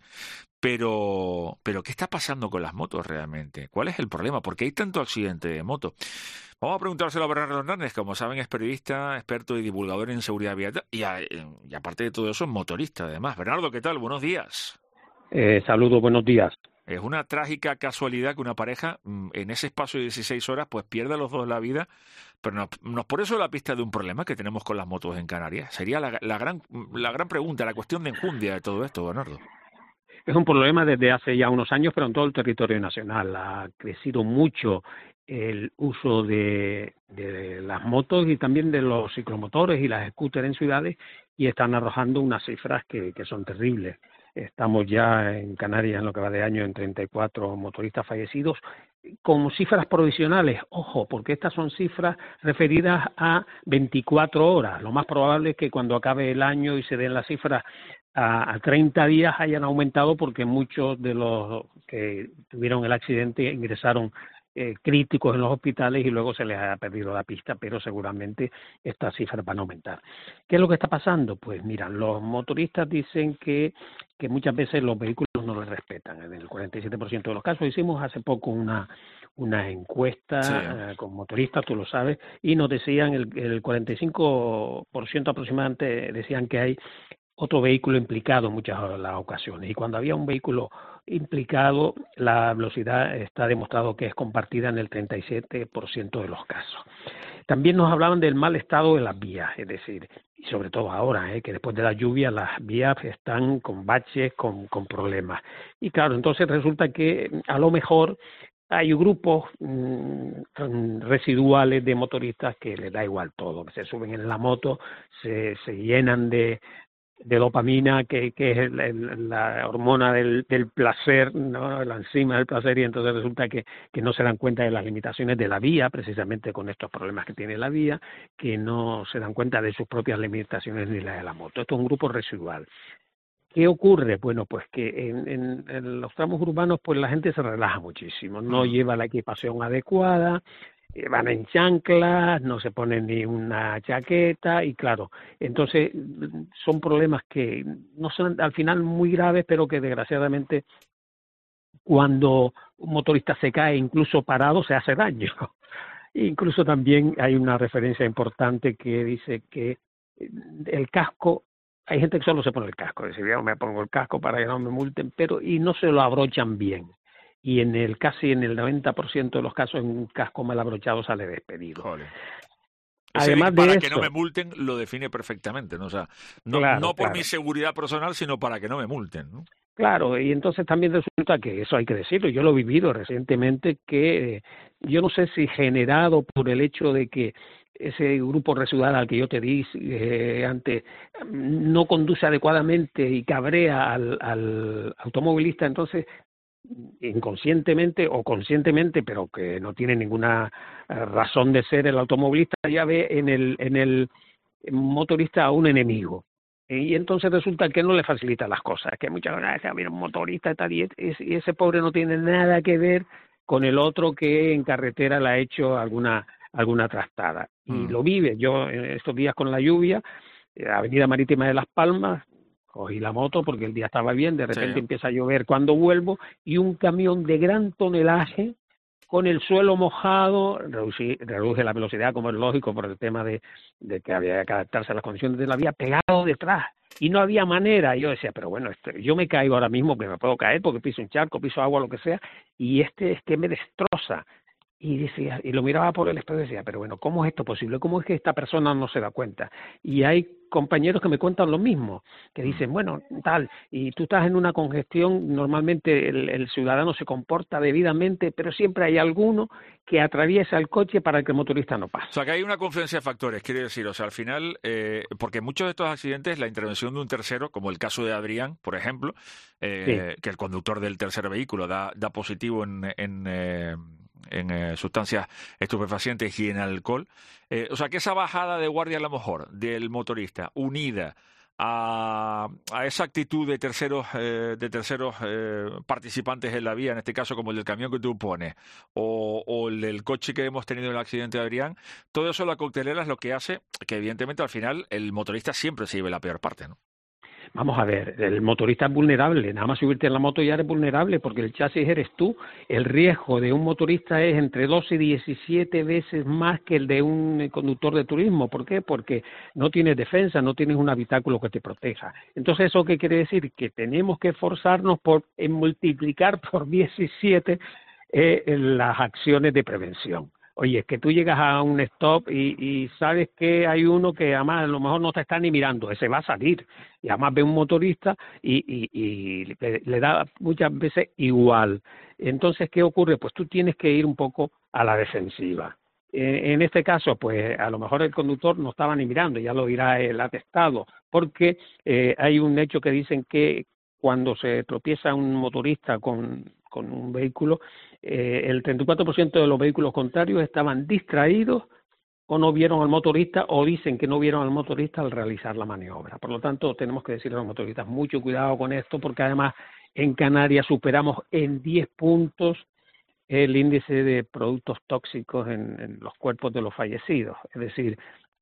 pero pero ¿qué está pasando con las motos realmente? ¿Cuál es el problema? ¿Por qué hay tanto accidente de moto? Vamos a preguntárselo a Bernardo Hernández, como saben es periodista, experto y divulgador en seguridad vial y, a, y aparte de todo eso es motorista además. Bernardo, ¿qué tal? Buenos días. Eh, saludos, buenos días. Es una trágica casualidad que una pareja en ese espacio de dieciséis horas pues pierda los dos la vida, pero nos, nos pone eso la pista de un problema que tenemos con las motos en Canarias. Sería la, la, gran, la gran pregunta, la cuestión de enjundia de todo esto, Bernardo. Es un problema desde hace ya unos años, pero en todo el territorio nacional. Ha crecido mucho el uso de, de las motos y también de los ciclomotores y las scooters en ciudades y están arrojando unas cifras que, que son terribles. Estamos ya en Canarias, en lo que va de año, en treinta y cuatro motoristas fallecidos, con cifras provisionales. Ojo, porque estas son cifras referidas a veinticuatro horas. Lo más probable es que cuando acabe el año y se den las cifras a, a treinta días hayan aumentado, porque muchos de los que tuvieron el accidente ingresaron Eh, críticos en los hospitales y luego se les ha perdido la pista, pero seguramente estas cifras van a aumentar. ¿Qué es lo que está pasando? Pues mira, los motoristas dicen que, que muchas veces los vehículos no les respetan. En el cuarenta y siete por ciento de los casos hicimos hace poco una una encuesta sí. eh, con motoristas, tú lo sabes, y nos decían, el, el cuarenta y cinco por ciento aproximadamente decían que hay otro vehículo implicado en muchas de las ocasiones. Y cuando había un vehículo implicado, la velocidad está demostrado que es compartida en el treinta y siete por ciento de los casos. También nos hablaban del mal estado de las vías, es decir, y sobre todo ahora, eh, que después de la lluvia las vías están con baches, con, con problemas. Y claro, entonces resulta que a lo mejor hay grupos mmm, residuales de motoristas que les da igual todo, que se suben en la moto, se, se llenan de, de dopamina, que, que es el, el, la hormona del, del placer, ¿no? La enzima del placer, y entonces resulta que, que no se dan cuenta de las limitaciones de la vía, precisamente con estos problemas que tiene la vía, que no se dan cuenta de sus propias limitaciones ni las de la moto. Esto es un grupo residual. ¿Qué ocurre? Bueno, pues que en, en, en los tramos urbanos pues la gente se relaja muchísimo, no lleva la equipación adecuada, eh, van en chanclas, no se ponen ni una chaqueta y claro, entonces son problemas que no son al final muy graves, pero que desgraciadamente cuando un motorista se cae incluso parado se hace daño. Incluso también hay una referencia importante que dice que el casco, hay gente que solo se pone el casco, es decir, yo me pongo el casco para que no me multen, pero y no se lo abrochan bien. Y en el casi en el noventa por ciento de los casos, un casco mal abrochado sale despedido. Joder. Además para de que eso, no me multen lo define perfectamente, ¿no? O sea, no, claro, no por claro. mi seguridad personal, sino para que no me multen, ¿no? Claro, y entonces también resulta que eso hay que decirlo, yo lo he vivido recientemente, que eh, yo no sé si generado por el hecho de que ese grupo residual al que yo te di eh, antes no conduce adecuadamente y cabrea al, al automovilista, entonces inconscientemente o conscientemente, pero que no tiene ninguna razón de ser, el automovilista ya ve en el, en el motorista a un enemigo. Y entonces resulta que no le facilita las cosas, que muchas veces mira un motorista tal, y ese pobre no tiene nada que ver con el otro que en carretera le ha hecho alguna alguna trastada. Y mm. lo vive. Yo estos días con la lluvia, Avenida Marítima de Las Palmas, cogí la moto porque el día estaba bien, de repente sí. empieza a llover cuando vuelvo, y un camión de gran tonelaje con el suelo mojado, reducí, reduje la velocidad como es lógico por el tema de, de que había que adaptarse a las condiciones de la vía, pegado detrás, y no había manera. Yo decía, pero bueno, este, yo me caigo ahora mismo, que me puedo caer porque piso un charco, piso agua, lo que sea, y este es que me destroza. Y decía, y lo miraba por el espejo y decía, pero bueno, ¿cómo es esto posible? ¿Cómo es que esta persona no se da cuenta? Y hay compañeros que me cuentan lo mismo, que dicen, bueno, tal, y tú estás en una congestión, normalmente el, el ciudadano se comporta debidamente, pero siempre hay alguno que atraviesa el coche para que el motorista no pase. O sea, que hay una confluencia de factores, quiere decir, o sea, al final, eh, porque muchos de estos accidentes, la intervención de un tercero, como el caso de Adrián, por ejemplo, eh, sí. que el conductor del tercer vehículo da, da positivo en... en eh, en eh, sustancias estupefacientes y en alcohol, eh, o sea que esa bajada de guardia a lo mejor del motorista unida a, a esa actitud de terceros eh, de terceros eh, participantes en la vía, en este caso como el del camión que tú pones o, o el del coche que hemos tenido en el accidente de Adrián, todo eso la coctelera es lo que hace que evidentemente al final el motorista siempre se lleve la peor parte, ¿no? Vamos a ver, el motorista es vulnerable, nada más subirte en la moto ya eres vulnerable porque el chasis eres tú. El riesgo de un motorista es entre doce y diecisiete veces más que el de un conductor de turismo. ¿Por qué? Porque no tienes defensa, no tienes un habitáculo que te proteja. Entonces, ¿eso qué quiere decir? Que tenemos que esforzarnos por en multiplicar por diecisiete eh, las acciones de prevención. Oye, es que tú llegas a un stop y, y sabes que hay uno que además a lo mejor no te está ni mirando, ese va a salir. Y además ve un motorista y, y, y le, le da muchas veces igual. Entonces, ¿qué ocurre? Pues tú tienes que ir un poco a la defensiva. Eh, en este caso, pues a lo mejor el conductor no estaba ni mirando, ya lo dirá el atestado, porque eh, hay un hecho que dicen que cuando se tropieza un motorista con, con un vehículo, eh, el treinta y cuatro por ciento de los vehículos contrarios estaban distraídos o no vieron al motorista o dicen que no vieron al motorista al realizar la maniobra. Por lo tanto, tenemos que decirle a los motoristas mucho cuidado con esto porque además en Canarias superamos en diez puntos el índice de productos tóxicos en, en los cuerpos de los fallecidos. Es decir,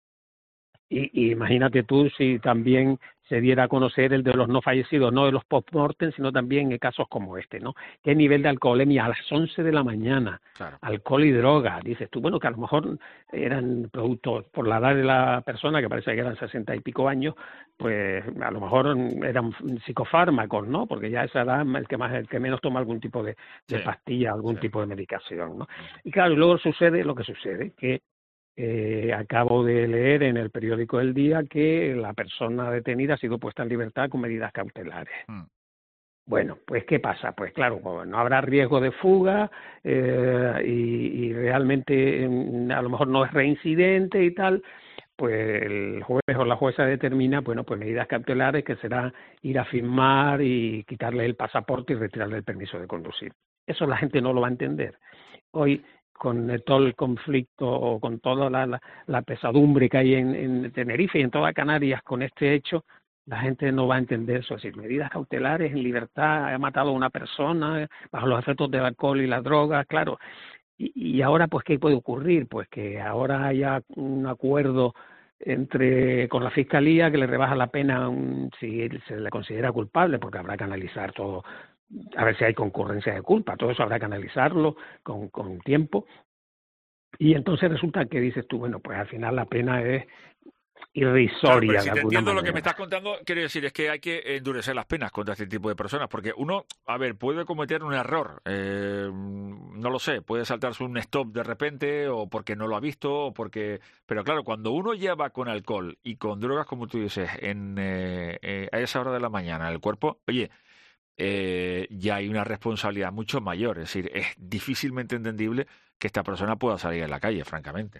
y, y imagínate tú si también se diera a conocer el de los no fallecidos, no de los post-mortem, sino también en casos como este, ¿no? ¿Qué nivel de alcoholemia? A las once de la mañana, claro. Alcohol y droga. Dices tú, bueno, que a lo mejor eran productos, por la edad de la persona, que parece que eran sesenta y pico años, pues a lo mejor eran psicofármacos, ¿no? Porque ya a esa edad el que más, el que menos toma algún tipo de, de sí. pastilla, algún sí. tipo de medicación, ¿no? Y claro, y luego sucede lo que sucede, que Eh, acabo de leer en el periódico El Día que la persona detenida ha sido puesta en libertad con medidas cautelares. Mm. Bueno, pues ¿qué pasa? Pues claro, no habrá riesgo de fuga eh, y, y realmente a lo mejor no es reincidente y tal, pues el juez o la jueza determina, bueno, pues medidas cautelares que será ir a firmar y quitarle el pasaporte y retirarle el permiso de conducir. Eso la gente no lo va a entender. Hoy, con todo el conflicto o con toda la, la, la pesadumbre que hay en, en Tenerife y en toda Canarias con este hecho, la gente no va a entender eso. Es decir, medidas cautelares en libertad, ha matado a una persona bajo los efectos del alcohol y las drogas, claro. Y, y ahora, pues, ¿qué puede ocurrir? Pues que ahora haya un acuerdo entre con la Fiscalía que le rebaja la pena un, si se le considera culpable, porque habrá que analizar todo, a ver si hay concurrencia de culpa, todo eso habrá que analizarlo con, con tiempo. Y entonces resulta que dices tú, bueno, pues al final la pena es irrisoria. Claro, si de te alguna entiendo manera. lo que me estás contando, quiere decir es que hay que endurecer las penas contra este tipo de personas, porque uno, a ver, puede cometer un error, eh, no lo sé, puede saltarse un stop de repente o porque no lo ha visto, o porque, pero claro, cuando uno lleva con alcohol y con drogas, como tú dices, en eh, eh, a esa hora de la mañana, el cuerpo, oye, eh, ya hay una responsabilidad mucho mayor, es decir, es difícilmente entendible que esta persona pueda salir a la calle, francamente.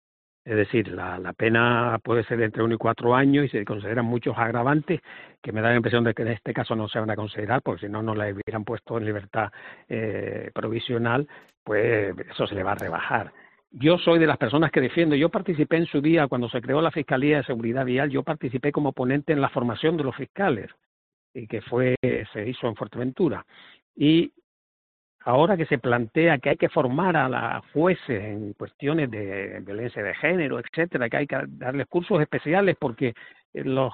Es decir, la, la pena puede ser de entre uno y cuatro años y se consideran muchos agravantes que me da la impresión de que en este caso no se van a considerar, porque si no, no la hubieran puesto en libertad eh, provisional, pues eso se le va a rebajar. Yo soy de las personas que defiendo, yo participé en su día cuando se creó la Fiscalía de Seguridad Vial, yo participé como ponente en la formación de los fiscales, y que fue se hizo en Fuerteventura. Y ahora que se plantea que hay que formar a las jueces en cuestiones de violencia de género, etcétera, que hay que darles cursos especiales porque los,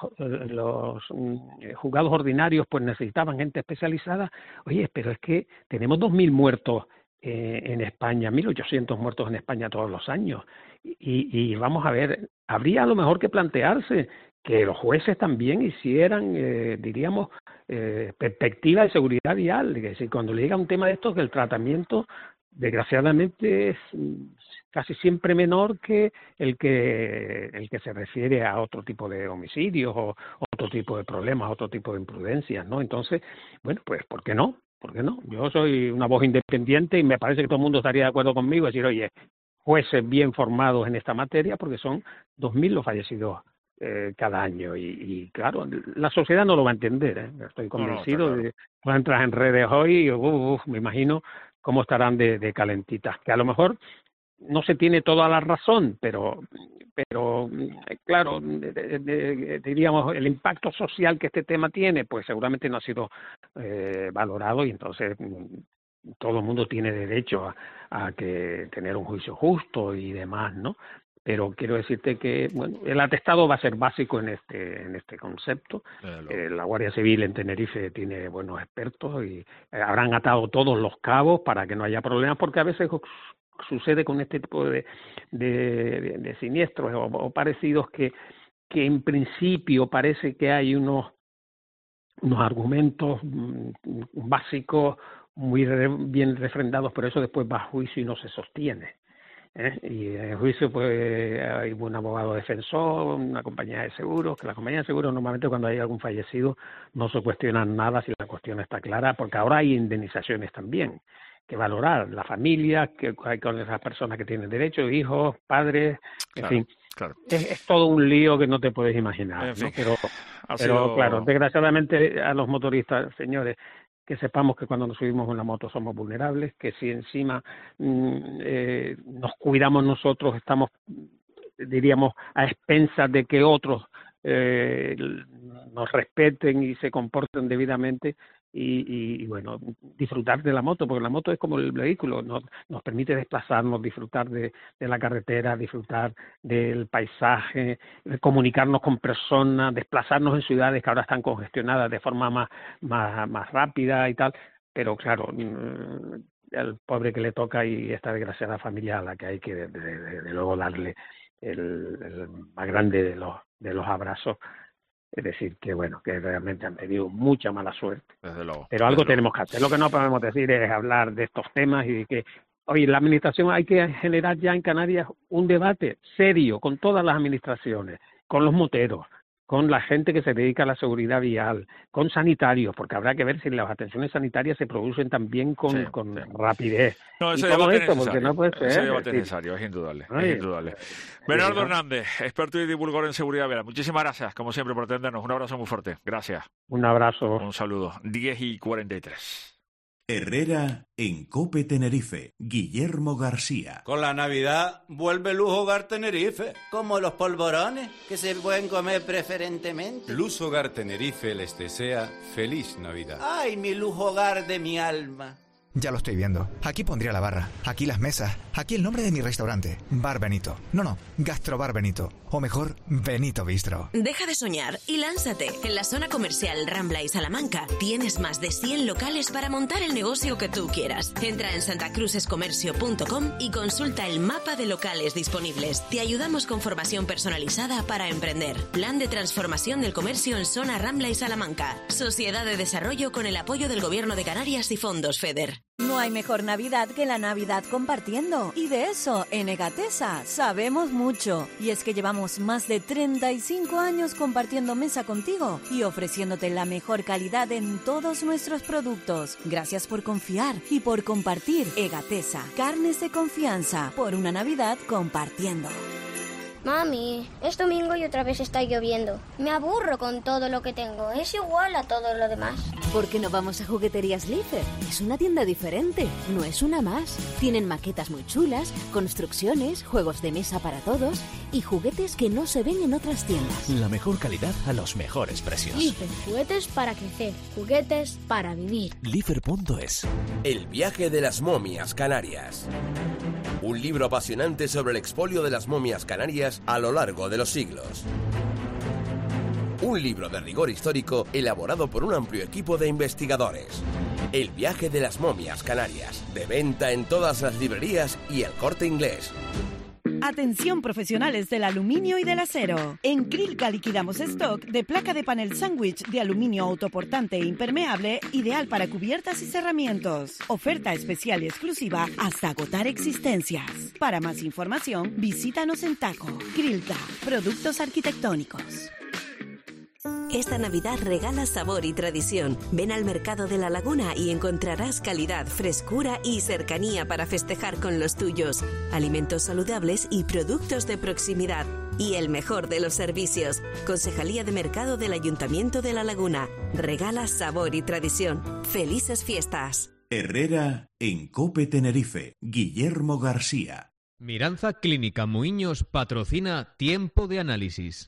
los juzgados ordinarios pues necesitaban gente especializada. Oye, pero es que tenemos dos mil muertos eh, en España, mil ochocientos muertos en España todos los años. Y, y vamos a ver, habría a lo mejor que plantearse que los jueces también hicieran, eh, diríamos, eh, perspectiva de seguridad vial, es decir, cuando le llega un tema de estos, que el tratamiento, desgraciadamente, es casi siempre menor que el que el que se refiere a otro tipo de homicidios o otro tipo de problemas, otro tipo de imprudencias, ¿no? Entonces, bueno, pues, ¿por qué no? ¿Por qué no? Yo soy una voz independiente y me parece que todo el mundo estaría de acuerdo conmigo, decir, oye, jueces bien formados en esta materia, porque son dos mil los fallecidos Eh, cada año y, y claro, la sociedad no lo va a entender, ¿eh? Estoy convencido, no, no, de cuando entras en redes hoy, uh, uh, me imagino cómo estarán de, de calentitas, que a lo mejor no se tiene toda la razón, pero pero claro, de, de, de, diríamos, el impacto social que este tema tiene, pues seguramente no ha sido eh, valorado y entonces todo el mundo tiene derecho a, a que tener un juicio justo y demás, ¿no? Pero quiero decirte que bueno, el atestado va a ser básico en este en este concepto. Eh, la Guardia Civil en Tenerife tiene buenos expertos y eh, habrán atado todos los cabos para que no haya problemas, porque a veces sucede con este tipo de, de, de, de siniestros o, o parecidos que, que en principio parece que hay unos, unos argumentos mmm, básicos muy re, bien refrendados, pero eso después va a juicio y no se sostiene. ¿Eh? Y en el juicio pues hay un abogado defensor, una compañía de seguros, que la compañía de seguros normalmente cuando hay algún fallecido no se cuestionan nada si la cuestión está clara, porque ahora hay indemnizaciones también que valorar, la familia, que hay con esas personas que tienen derecho, hijos, padres, en claro, fin, claro. Es, es todo un lío que no te puedes imaginar, en fin, ¿no? Pero, pero sido... claro, desgraciadamente a los motoristas, señores, que sepamos que cuando nos subimos en la moto somos vulnerables, que si encima mm, eh, nos cuidamos nosotros, estamos, diríamos, a expensas de que otros eh, nos respeten y se comporten debidamente y, y, y, bueno, disfrutar de la moto, porque la moto es como el vehículo, nos, nos permite desplazarnos, disfrutar de, de la carretera, disfrutar del paisaje, de comunicarnos con personas, desplazarnos en ciudades que ahora están congestionadas de forma más, más, más rápida y tal, pero claro, el pobre que le toca y esta desgraciada familia a la que hay que de, de, de, de luego darle el, el más grande de los, de los abrazos. Es decir, que bueno, que realmente han tenido mucha mala suerte. Desde luego. Pero algo desde tenemos luego. que hacer. Lo que no podemos decir es hablar de estos temas y de que, oye, la administración hay que generar ya en Canarias un debate serio con todas las administraciones, con los moteros, con la gente que se dedica a la seguridad vial, con sanitarios, porque habrá que ver si las atenciones sanitarias se producen también con, sí, con sí. rapidez. No, ese y todo debate esto, porque no puede ser. Ese debate es necesario, es indudable. Ay, es indudable. Bernardo sí, Hernández, experto y divulgador en seguridad vial. Muchísimas gracias, como siempre, por atendernos. Un abrazo muy fuerte. Gracias. Un abrazo. Un saludo. diez y cuarenta y tres. Herrera en COPE Tenerife. Guillermo García. Con la Navidad vuelve Luz Hogar Tenerife. Como los polvorones que se pueden comer preferentemente. Luz Hogar Tenerife les desea feliz Navidad. Ay, mi Luz Hogar de mi alma. Ya lo estoy viendo. Aquí pondría la barra, aquí las mesas, aquí el nombre de mi restaurante, Bar Benito. No, no, Gastrobar Benito. O mejor, Benito Bistro. Deja de soñar y lánzate. En la zona comercial Rambla y Salamanca tienes más de cien locales para montar el negocio que tú quieras. Entra en santacruzescomercio punto com y consulta el mapa de locales disponibles. Te ayudamos con formación personalizada para emprender. Plan de transformación del comercio en zona Rambla y Salamanca. Sociedad de desarrollo con el apoyo del Gobierno de Canarias y Fondos FEDER. No hay mejor Navidad que la Navidad compartiendo. Y de eso, en Egatesa, sabemos mucho. Y es que llevamos más de treinta y cinco años compartiendo mesa contigo y ofreciéndote la mejor calidad en todos nuestros productos. Gracias por confiar y por compartir. Egatesa, carnes de confianza, por una Navidad compartiendo. Mami, es domingo y otra vez está lloviendo. Me aburro con todo lo que tengo. Es igual a todo lo demás. ¿Por qué no vamos a Jugueterías Lífer? Es una tienda diferente, no es una más. Tienen maquetas muy chulas, construcciones, juegos de mesa para todos y juguetes que no se ven en otras tiendas. La mejor calidad a los mejores precios. Lífer, juguetes para crecer, juguetes para vivir. Lífer punto es. El viaje de las momias canarias. Un libro apasionante sobre el expolio de las momias canarias a lo largo de los siglos. Un libro de rigor histórico elaborado por un amplio equipo de investigadores. El viaje de las momias canarias. De venta en todas las librerías y El Corte Inglés. Atención profesionales del aluminio y del acero. En Krilka liquidamos stock de placa de panel sándwich de aluminio autoportante e impermeable, ideal para cubiertas y cerramientos. Oferta especial y exclusiva hasta agotar existencias. Para más información, visítanos en Taco. Krilka, productos arquitectónicos. Esta Navidad regala sabor y tradición. Ven al Mercado de la Laguna y encontrarás calidad, frescura y cercanía para festejar con los tuyos. Alimentos saludables y productos de proximidad. Y el mejor de los servicios. Concejalía de Mercado del Ayuntamiento de La Laguna. Regala sabor y tradición. ¡Felices fiestas! Herrera en COPE Tenerife. Guillermo García. Miranza Clínica Muiños patrocina Tiempo de Análisis.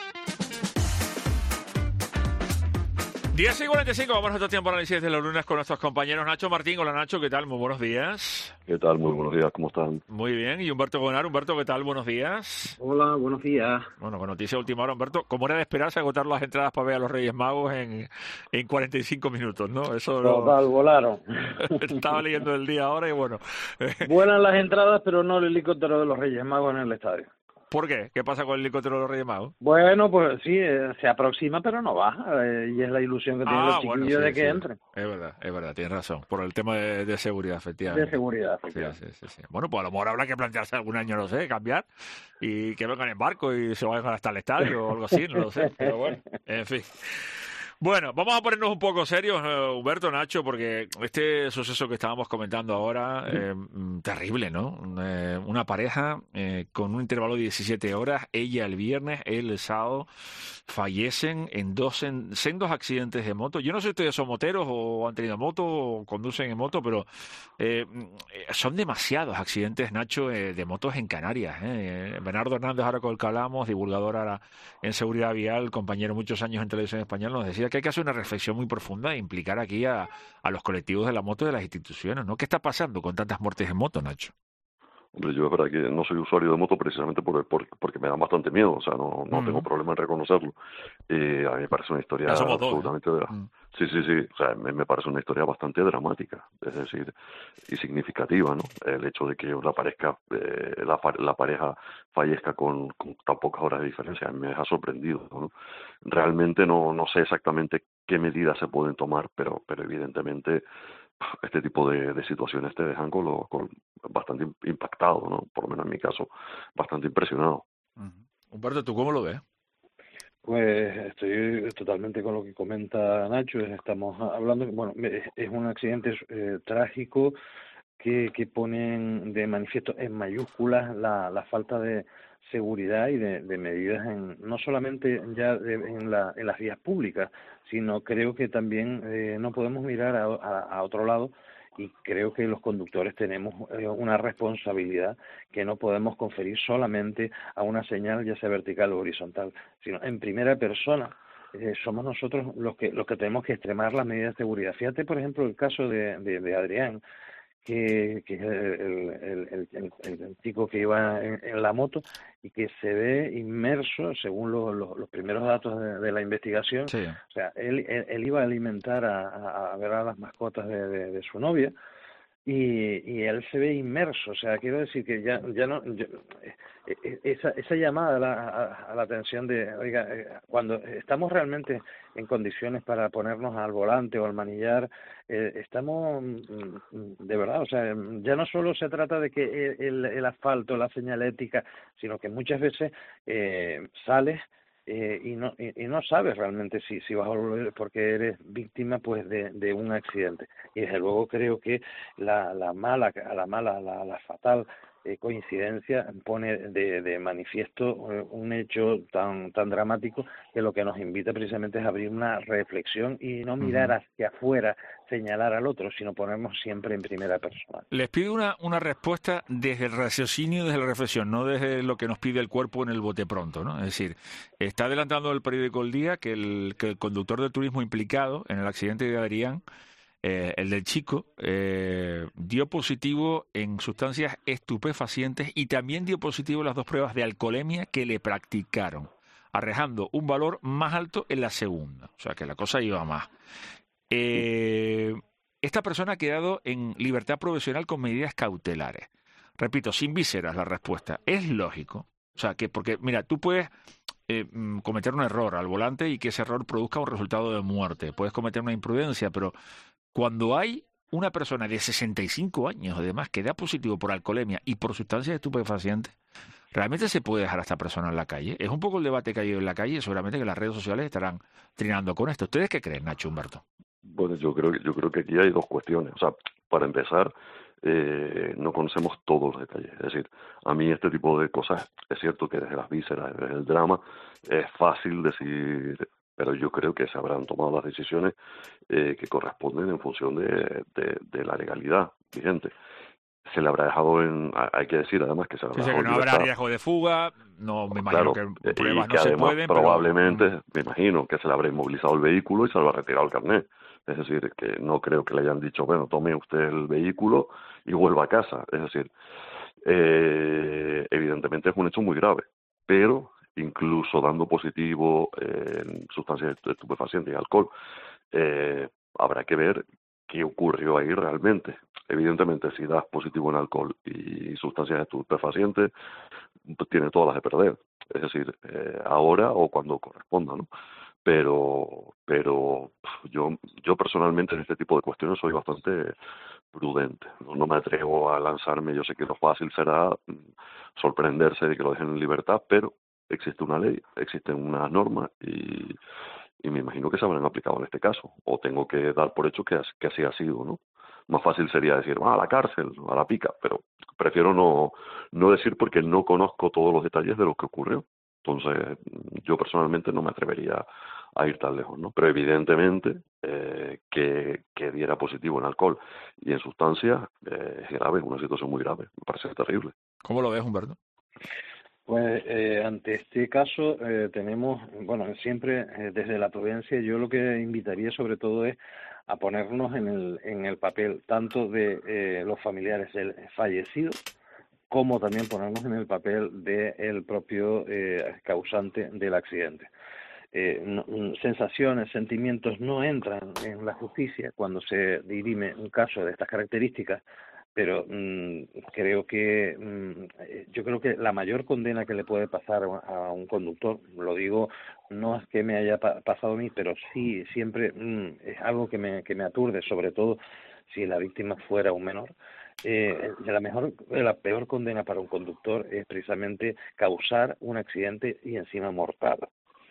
diez y cuarenta y cinco, vamos a nuestro tiempo de análisis de los lunes con nuestros compañeros Nacho Martín. Hola Nacho, ¿qué tal? Muy buenos días. ¿Qué tal? Muy buenos días, ¿cómo están? Muy bien, y Humberto Gonar. Humberto, ¿qué tal? Buenos días. Hola, buenos días. Bueno, con noticia última hora, Humberto, como era de esperarse agotar las entradas para ver a los Reyes Magos en, en cuarenta y cinco minutos, ¿no? Eso Total, lo... volaron. Estaba leyendo el día ahora y bueno. Buenas las entradas, pero no el helicóptero de los Reyes Magos en el estadio. ¿Por qué? ¿Qué pasa con el helicóptero de los Reyes Magos? Bueno, pues sí, eh, se aproxima, pero no baja. Eh, y es la ilusión que tienen ah, los chiquillos bueno, sí, de que sí. entren. Es verdad, es verdad, tienes razón. Por el tema de, de seguridad, efectivamente. De seguridad, efectivamente. Sí, sí, sí, sí. Bueno, pues a lo mejor habrá que plantearse algún año, no sé, cambiar y que vengan en barco y se vayan hasta el estadio o algo así, no lo sé. Pero bueno, en fin. Bueno, vamos a ponernos un poco serios, eh, Humberto, Nacho, porque este suceso que estábamos comentando ahora, eh, terrible, ¿no? Eh, una pareja eh, con un intervalo de diecisiete horas, ella el viernes, él el sábado, fallecen en dos en, sendos accidentes de moto. Yo no sé si ustedes son moteros o han tenido moto o conducen en moto, pero eh, son demasiados accidentes, Nacho, eh, de motos en Canarias. Eh. Bernardo Hernández, ahora con el que hablamos, divulgador ahora en seguridad vial, compañero muchos años en Televisión Española, nos decía que hay que hacer una reflexión muy profunda e implicar aquí a, a los colectivos de la moto y de las instituciones, ¿no? ¿Qué está pasando con tantas muertes en moto, Nacho? Hombre, yo es verdad que no soy usuario de moto precisamente por, por, porque me da bastante miedo, o sea, no, no uh-huh. tengo problema en reconocerlo. Eh, a mí me parece una historia absolutamente... Dos, ¿eh? uh-huh. Sí, sí, sí, o sea, me, me parece una historia bastante dramática, es decir, y significativa, ¿no? El hecho de que la, parezca, eh, la, la pareja fallezca con, con tan pocas horas de diferencia, me deja sorprendido, ¿no? Realmente no, no sé exactamente qué medidas se pueden tomar, pero, pero evidentemente... este tipo de, de situaciones te dejan con lo, con bastante impactado, ¿no? Por lo menos en mi caso, bastante impresionado. Uh-huh. Humberto, ¿tú cómo lo ves? Pues estoy totalmente con lo que comenta Nacho. Estamos hablando, bueno, es un accidente eh, trágico que, que ponen de manifiesto en mayúsculas la, la falta de seguridad y de, de medidas en, no solamente ya de, en, la, en las vías públicas, sino creo que también eh, no podemos mirar a, a, a otro lado. Y creo que los conductores tenemos eh, una responsabilidad que no podemos conferir solamente a una señal, ya sea vertical o horizontal, sino en primera persona. Eh, somos nosotros los que los que tenemos que extremar las medidas de seguridad. Fíjate, por ejemplo, el caso de, de, de Adrián, que, que es el, el, el, el, el chico que iba en, en la moto y que se ve inmerso, según lo, lo, los primeros datos de, de la investigación. Sí. O sea, él, él, él iba a alimentar a, a, a ver a las mascotas de, de, de su novia y, y él se ve inmerso. O sea, quiero decir que ya ya no yo, esa esa llamada a la, a, a la atención de, oiga, cuando estamos realmente en condiciones para ponernos al volante o al manillar, eh, estamos de verdad, o sea, ya no solo se trata de que el, el asfalto, la señalética, sino que muchas veces eh, sales eh, y no y, y no sabes realmente si si vas a volver porque eres víctima pues de, de un accidente. Y desde luego creo que la la mala a la mala la, la fatal eh, coincidencia pone de, de manifiesto eh, un hecho tan tan dramático que lo que nos invita precisamente es a abrir una reflexión y no mirar uh-huh. hacia afuera, señalar al otro, sino ponernos siempre en primera persona. Les pido una una respuesta desde el raciocinio, desde la reflexión, no desde lo que nos pide el cuerpo en el bote pronto, ¿no? Es decir, está adelantando el periódico El Día que el que el conductor de turismo implicado en el accidente de Adrián, Eh, el del chico, eh, dio positivo en sustancias estupefacientes y también dio positivo en las dos pruebas de alcoholemia que le practicaron, arrojando un valor más alto en la segunda. O sea que la cosa iba más. Eh, esta persona ha quedado en libertad provisional con medidas cautelares. Repito, sin vísceras la respuesta. Es lógico. O sea, que porque, mira, tú puedes eh, cometer un error al volante y que ese error produzca un resultado de muerte. Puedes cometer una imprudencia, pero cuando hay una persona de sesenta y cinco años, además, que da positivo por alcoholemia y por sustancias estupefacientes, ¿realmente se puede dejar a esta persona en la calle? Es un poco el debate que hay en la calle, seguramente que las redes sociales estarán trinando con esto. ¿Ustedes qué creen, Nacho, Humberto? Bueno, yo creo, yo creo que aquí hay dos cuestiones. O sea, para empezar, eh, no conocemos todos los detalles. Es decir, a mí este tipo de cosas, es cierto que desde las vísceras, desde el drama, es fácil decir, pero yo creo que se habrán tomado las decisiones eh, que corresponden en función de, de, de la legalidad vigente. Se le habrá dejado en, hay que decir además que se le habrá sí, dejado que no en habrá riesgo de fuga, no me imagino claro, que pruebas y que no se además pueden, probablemente, pero... me imagino que se le habrá inmovilizado el vehículo y se le habrá retirado el carnet. Es decir, que no creo que le hayan dicho, bueno, tome usted el vehículo y vuelva a casa. Es decir, eh, evidentemente es un hecho muy grave, pero incluso dando positivo eh, en sustancias estupefacientes y alcohol, eh, habrá que ver qué ocurrió ahí realmente. Evidentemente, si das positivo en alcohol y sustancias estupefacientes, pues tiene todas las de perder. Es decir, eh, ahora o cuando corresponda, ¿no? Pero, pero yo, yo personalmente en este tipo de cuestiones soy bastante prudente. No, no me atrevo a lanzarme. Yo sé que lo fácil será sorprenderse de que lo dejen en libertad, pero existe una ley, existen unas normas y, y me imagino que se habrán aplicado en este caso. O tengo que dar por hecho que, as, que así ha sido, ¿no? Más fácil sería decir, ah, a la cárcel, a la pica, pero prefiero no, no decir porque no conozco todos los detalles de lo que ocurrió. Entonces, yo personalmente no me atrevería a ir tan lejos, ¿no? Pero evidentemente eh, que, que diera positivo en alcohol y en sustancias eh, es grave, es una situación muy grave, me parece terrible. ¿Cómo lo ves, Humberto? Pues eh, ante este caso eh, tenemos, bueno, siempre eh, desde la prudencia yo lo que invitaría sobre todo es a ponernos en el, en el papel tanto de eh, los familiares del fallecido como también ponernos en el papel del propio eh, causante del accidente. Eh, no, sensaciones, sentimientos no entran en la justicia cuando se dirime un caso de estas características, pero mmm, creo que mmm, yo creo que la mayor condena que le puede pasar a un conductor, lo digo no es que me haya pa- pasado a mí, pero sí siempre mmm, es algo que me que me aturde, sobre todo si la víctima fuera un menor. Eh, la mejor, la peor condena para un conductor es precisamente causar un accidente y encima mortal.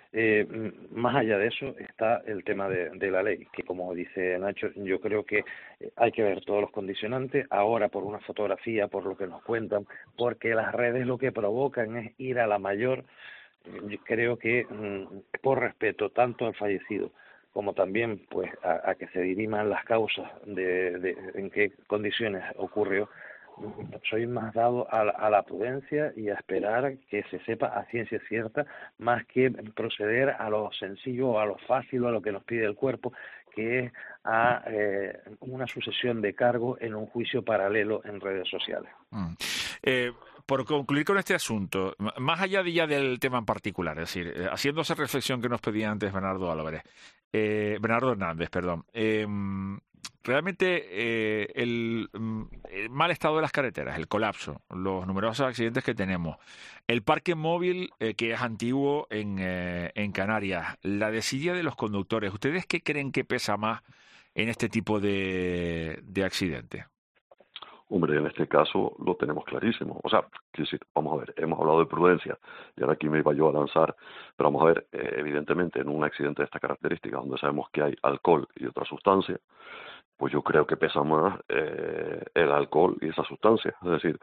Eh, más allá de eso está el tema de, de la ley, que como dice Nacho, yo creo que hay que ver todos los condicionantes, ahora por una fotografía, por lo que nos cuentan, porque las redes lo que provocan es ir a la mayor. Yo creo que mm, por respeto tanto al fallecido como también pues a, a que se diriman las causas de, de en qué condiciones ocurrió, soy más dado a la, a la prudencia y a esperar que se sepa a ciencia cierta, más que proceder a lo sencillo o a lo fácil o a lo que nos pide el cuerpo, que es a eh, una sucesión de cargos en un juicio paralelo en redes sociales. Mm. Eh, por concluir con este asunto, más allá de ya del tema en particular, es decir, eh, haciendo esa reflexión que nos pedía antes Bernardo Álvarez, eh, Bernardo Hernández, perdón, eh, realmente eh, el, el mal estado de las carreteras, el colapso, los numerosos accidentes que tenemos, el parque móvil eh, que es antiguo en, eh, en Canarias, la desidia de los conductores, ¿ustedes qué creen que pesa más en este tipo de, de accidentes? Hombre, en este caso lo tenemos clarísimo. O sea, quiero decir, vamos a ver, hemos hablado de prudencia y ahora aquí me iba yo a lanzar, pero vamos a ver, eh, evidentemente en un accidente de esta característica donde sabemos que hay alcohol y otra sustancia, pues yo creo que pesa más eh, el alcohol y esa sustancia. Es decir,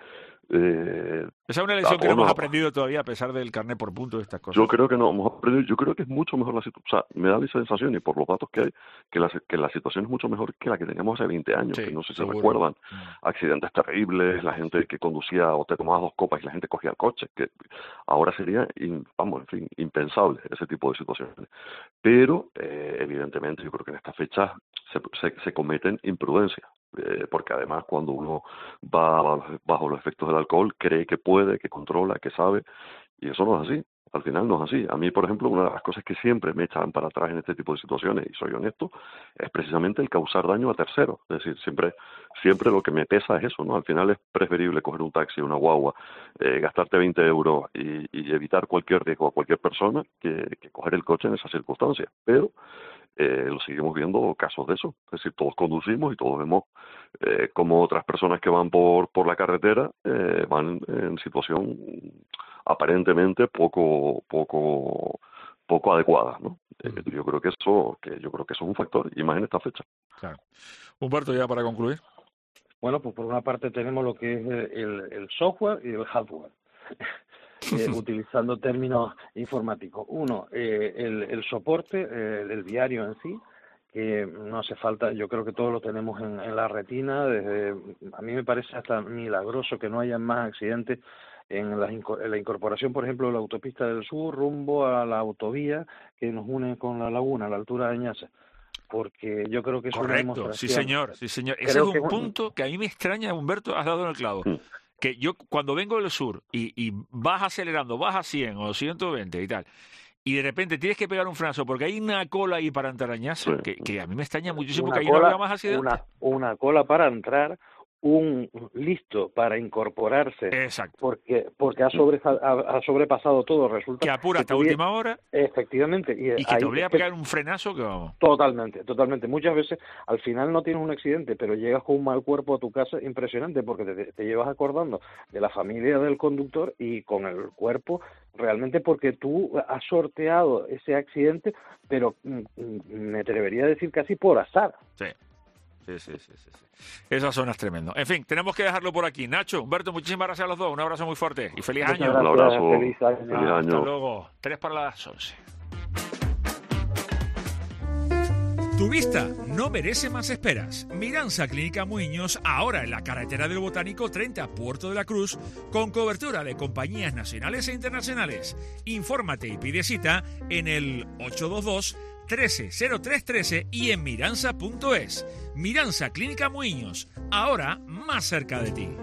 eh, esa es una lección que no hemos aprendido todavía a pesar del carnet por puntos de estas cosas. Yo creo que no hemos aprendido. Yo creo que es mucho mejor la situación. O sea, me da la sensación, y por los datos que hay, que la, que la situación es mucho mejor que la que teníamos hace veinte años, sí, que no sé si seguro. se recuerdan. Mm. Accidentes terribles, la gente que conducía o te tomaba dos copas y la gente cogía el coche, que ahora sería, in, vamos, en fin, impensable ese tipo de situaciones. Pero, eh, evidentemente, yo creo que en estas fechas se, se, se cometen imprudencias. Eh, porque además cuando uno va bajo los efectos del alcohol cree que puede, que controla, que sabe, y eso no es así, al final no es así. A mí, por ejemplo, una de las cosas que siempre me echan para atrás en este tipo de situaciones, y soy honesto, es precisamente el causar daño a terceros. Es decir, siempre siempre lo que me pesa es eso, ¿no? Al final es preferible coger un taxi, una guagua, eh, gastarte veinte euros y, y evitar cualquier riesgo a cualquier persona que, que coger el coche en esas circunstancias. Pero Eh, lo seguimos viendo casos de eso, es decir, todos conducimos y todos vemos eh, como otras personas que van por por la carretera eh, van en situación aparentemente poco poco poco adecuada, ¿no? Eh, yo creo que eso que yo creo que eso es un factor y más en esta fecha. Claro. Humberto, ya para concluir. Bueno, pues por una parte tenemos lo que es el, el software y el hardware. Eh, utilizando términos informáticos. Uno, eh, el, el soporte eh, del diario en sí, que no hace falta, yo creo que todos lo tenemos en, en la retina. Desde, a mí me parece hasta milagroso que no haya más accidentes en la, en la incorporación, por ejemplo, de la autopista del sur rumbo a la autovía que nos une con la laguna a la altura de Añaza. Porque yo creo que es Correcto, una demostración. Sí, señor, sí, señor. Ese Creo es un que, punto que a mí me extraña, Humberto, has dado en el clavo. Que yo cuando vengo del sur y, y vas acelerando, vas a cien o ciento veinte y tal, y de repente tienes que pegar un frenazo porque hay una cola ahí para entrar a Añaza, que, que a mí me extraña muchísimo una que ahí cola, no haya más accidentes. Una, una cola para entrar, un listo para incorporarse. Exacto. Porque porque ha, sobre, ha, ha sobrepasado todo. Resulta que apura hasta última hora. Efectivamente. Y, y que ahí, te obliga a pegar un frenazo que vamos. Totalmente, totalmente. Muchas veces al final no tienes un accidente, pero llegas con un mal cuerpo a tu casa impresionante porque te, te llevas acordando de la familia del conductor y con el cuerpo realmente porque tú has sorteado ese accidente, pero me atrevería a decir casi por azar. Sí. Sí, sí, sí, sí, sí. Esa zona es tremendo. En fin, tenemos que dejarlo por aquí. Nacho, Humberto, muchísimas gracias a los dos. Un abrazo muy fuerte y feliz Muchas año. Gracias. Un abrazo. Feliz año. Feliz año. Hasta luego. Tres para las once. Tu vista no merece más esperas. Miranza Clínica Muiños, ahora en la carretera del Botánico treinta, Puerto de la Cruz, con cobertura de compañías nacionales e internacionales. Infórmate y pide cita en el ocho dos dos, trece cero tres trece y en miranza punto es. Miranza Clínica Muiños, ahora más cerca de ti.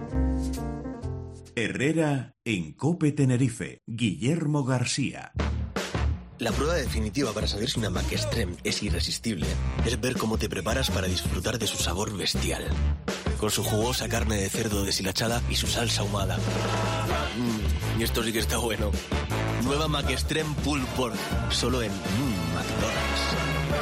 Herrera en COPE Tenerife. Guillermo García. La prueba definitiva para saber si una Mac Extreme es irresistible es ver cómo te preparas para disfrutar de su sabor bestial. Con su jugosa carne de cerdo deshilachada y su salsa ahumada. Mmm, y esto sí que está bueno. Nueva Mac Extreme Pulled Pork, solo en mmm, McDonald's.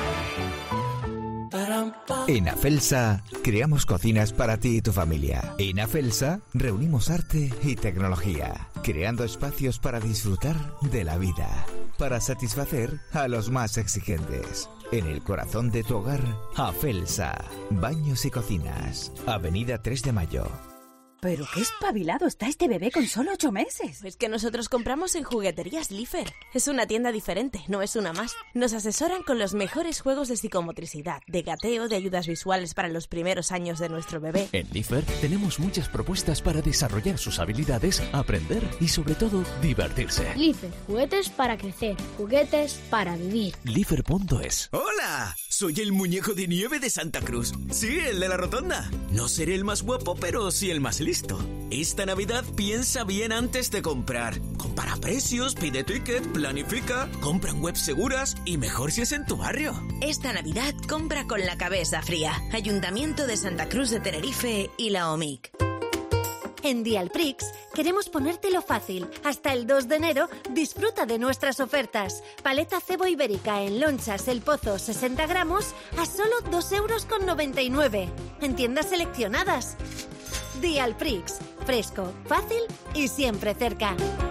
En Afelsa creamos cocinas para ti y tu familia. En Afelsa reunimos arte y tecnología, creando espacios para disfrutar de la vida. para satisfacer a los más exigentes. En el corazón de tu hogar, Afelsa. Baños y cocinas. Avenida tres de Mayo. Pero qué espabilado está este bebé con solo ocho meses. Es que nosotros compramos en Jugueterías Lifer. Es una tienda diferente, no es una más. Nos asesoran con los mejores juegos de psicomotricidad, de gateo, de ayudas visuales para los primeros años de nuestro bebé. En Lifer tenemos muchas propuestas para desarrollar sus habilidades, aprender y sobre todo divertirse. Lifer, juguetes para crecer, juguetes para vivir. Lifer punto es. ¡Hola! Soy el muñeco de nieve de Santa Cruz. Sí, el de la rotonda. No seré el más guapo, pero sí el más listo. Esta Navidad piensa bien antes de comprar. Compara precios, pide ticket, planifica, compra en webs seguras y mejor si es en tu barrio. Esta Navidad compra con la cabeza fría. Ayuntamiento de Santa Cruz de Tenerife y la O M I C. En Dialprix queremos ponértelo fácil. Hasta el dos de enero disfruta de nuestras ofertas. Paleta cebo ibérica en lonchas El Pozo sesenta gramos a solo dos euros con noventa y nueve. En tiendas seleccionadas. Dialprix. Fresco, fácil y siempre cerca.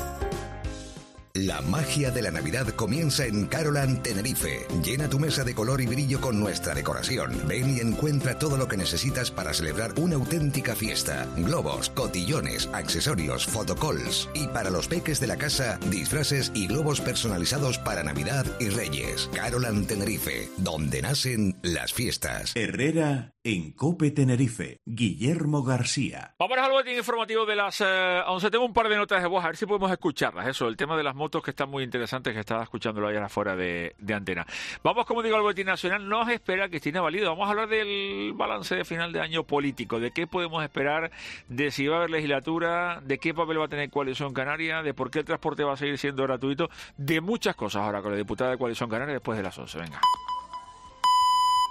La magia de la Navidad comienza en Carolan Tenerife. Llena tu mesa de color y brillo con nuestra decoración. Ven y encuentra todo lo que necesitas para celebrar una auténtica fiesta. Globos, cotillones, accesorios, photocalls. Y para los peques de la casa, disfraces y globos personalizados para Navidad y Reyes. Carolan Tenerife, donde nacen las fiestas. Herrera en COPE Tenerife. Guillermo García. Vamos al boletín informativo de las eh, once. Tengo un par de notas de voz, a ver si podemos escucharlas. Eso, el tema de las motos que están muy interesantes, que estaba escuchándolo ayer afuera de, de antena. Vamos, como digo, al boletín nacional. Nos espera Cristina Valido. Vamos a hablar del balance de final de año político, de qué podemos esperar, de si va a haber legislatura, de qué papel va a tener Coalición Canaria, de por qué el transporte va a seguir siendo gratuito, de muchas cosas ahora con la diputada de Coalición Canaria después de las once. Venga.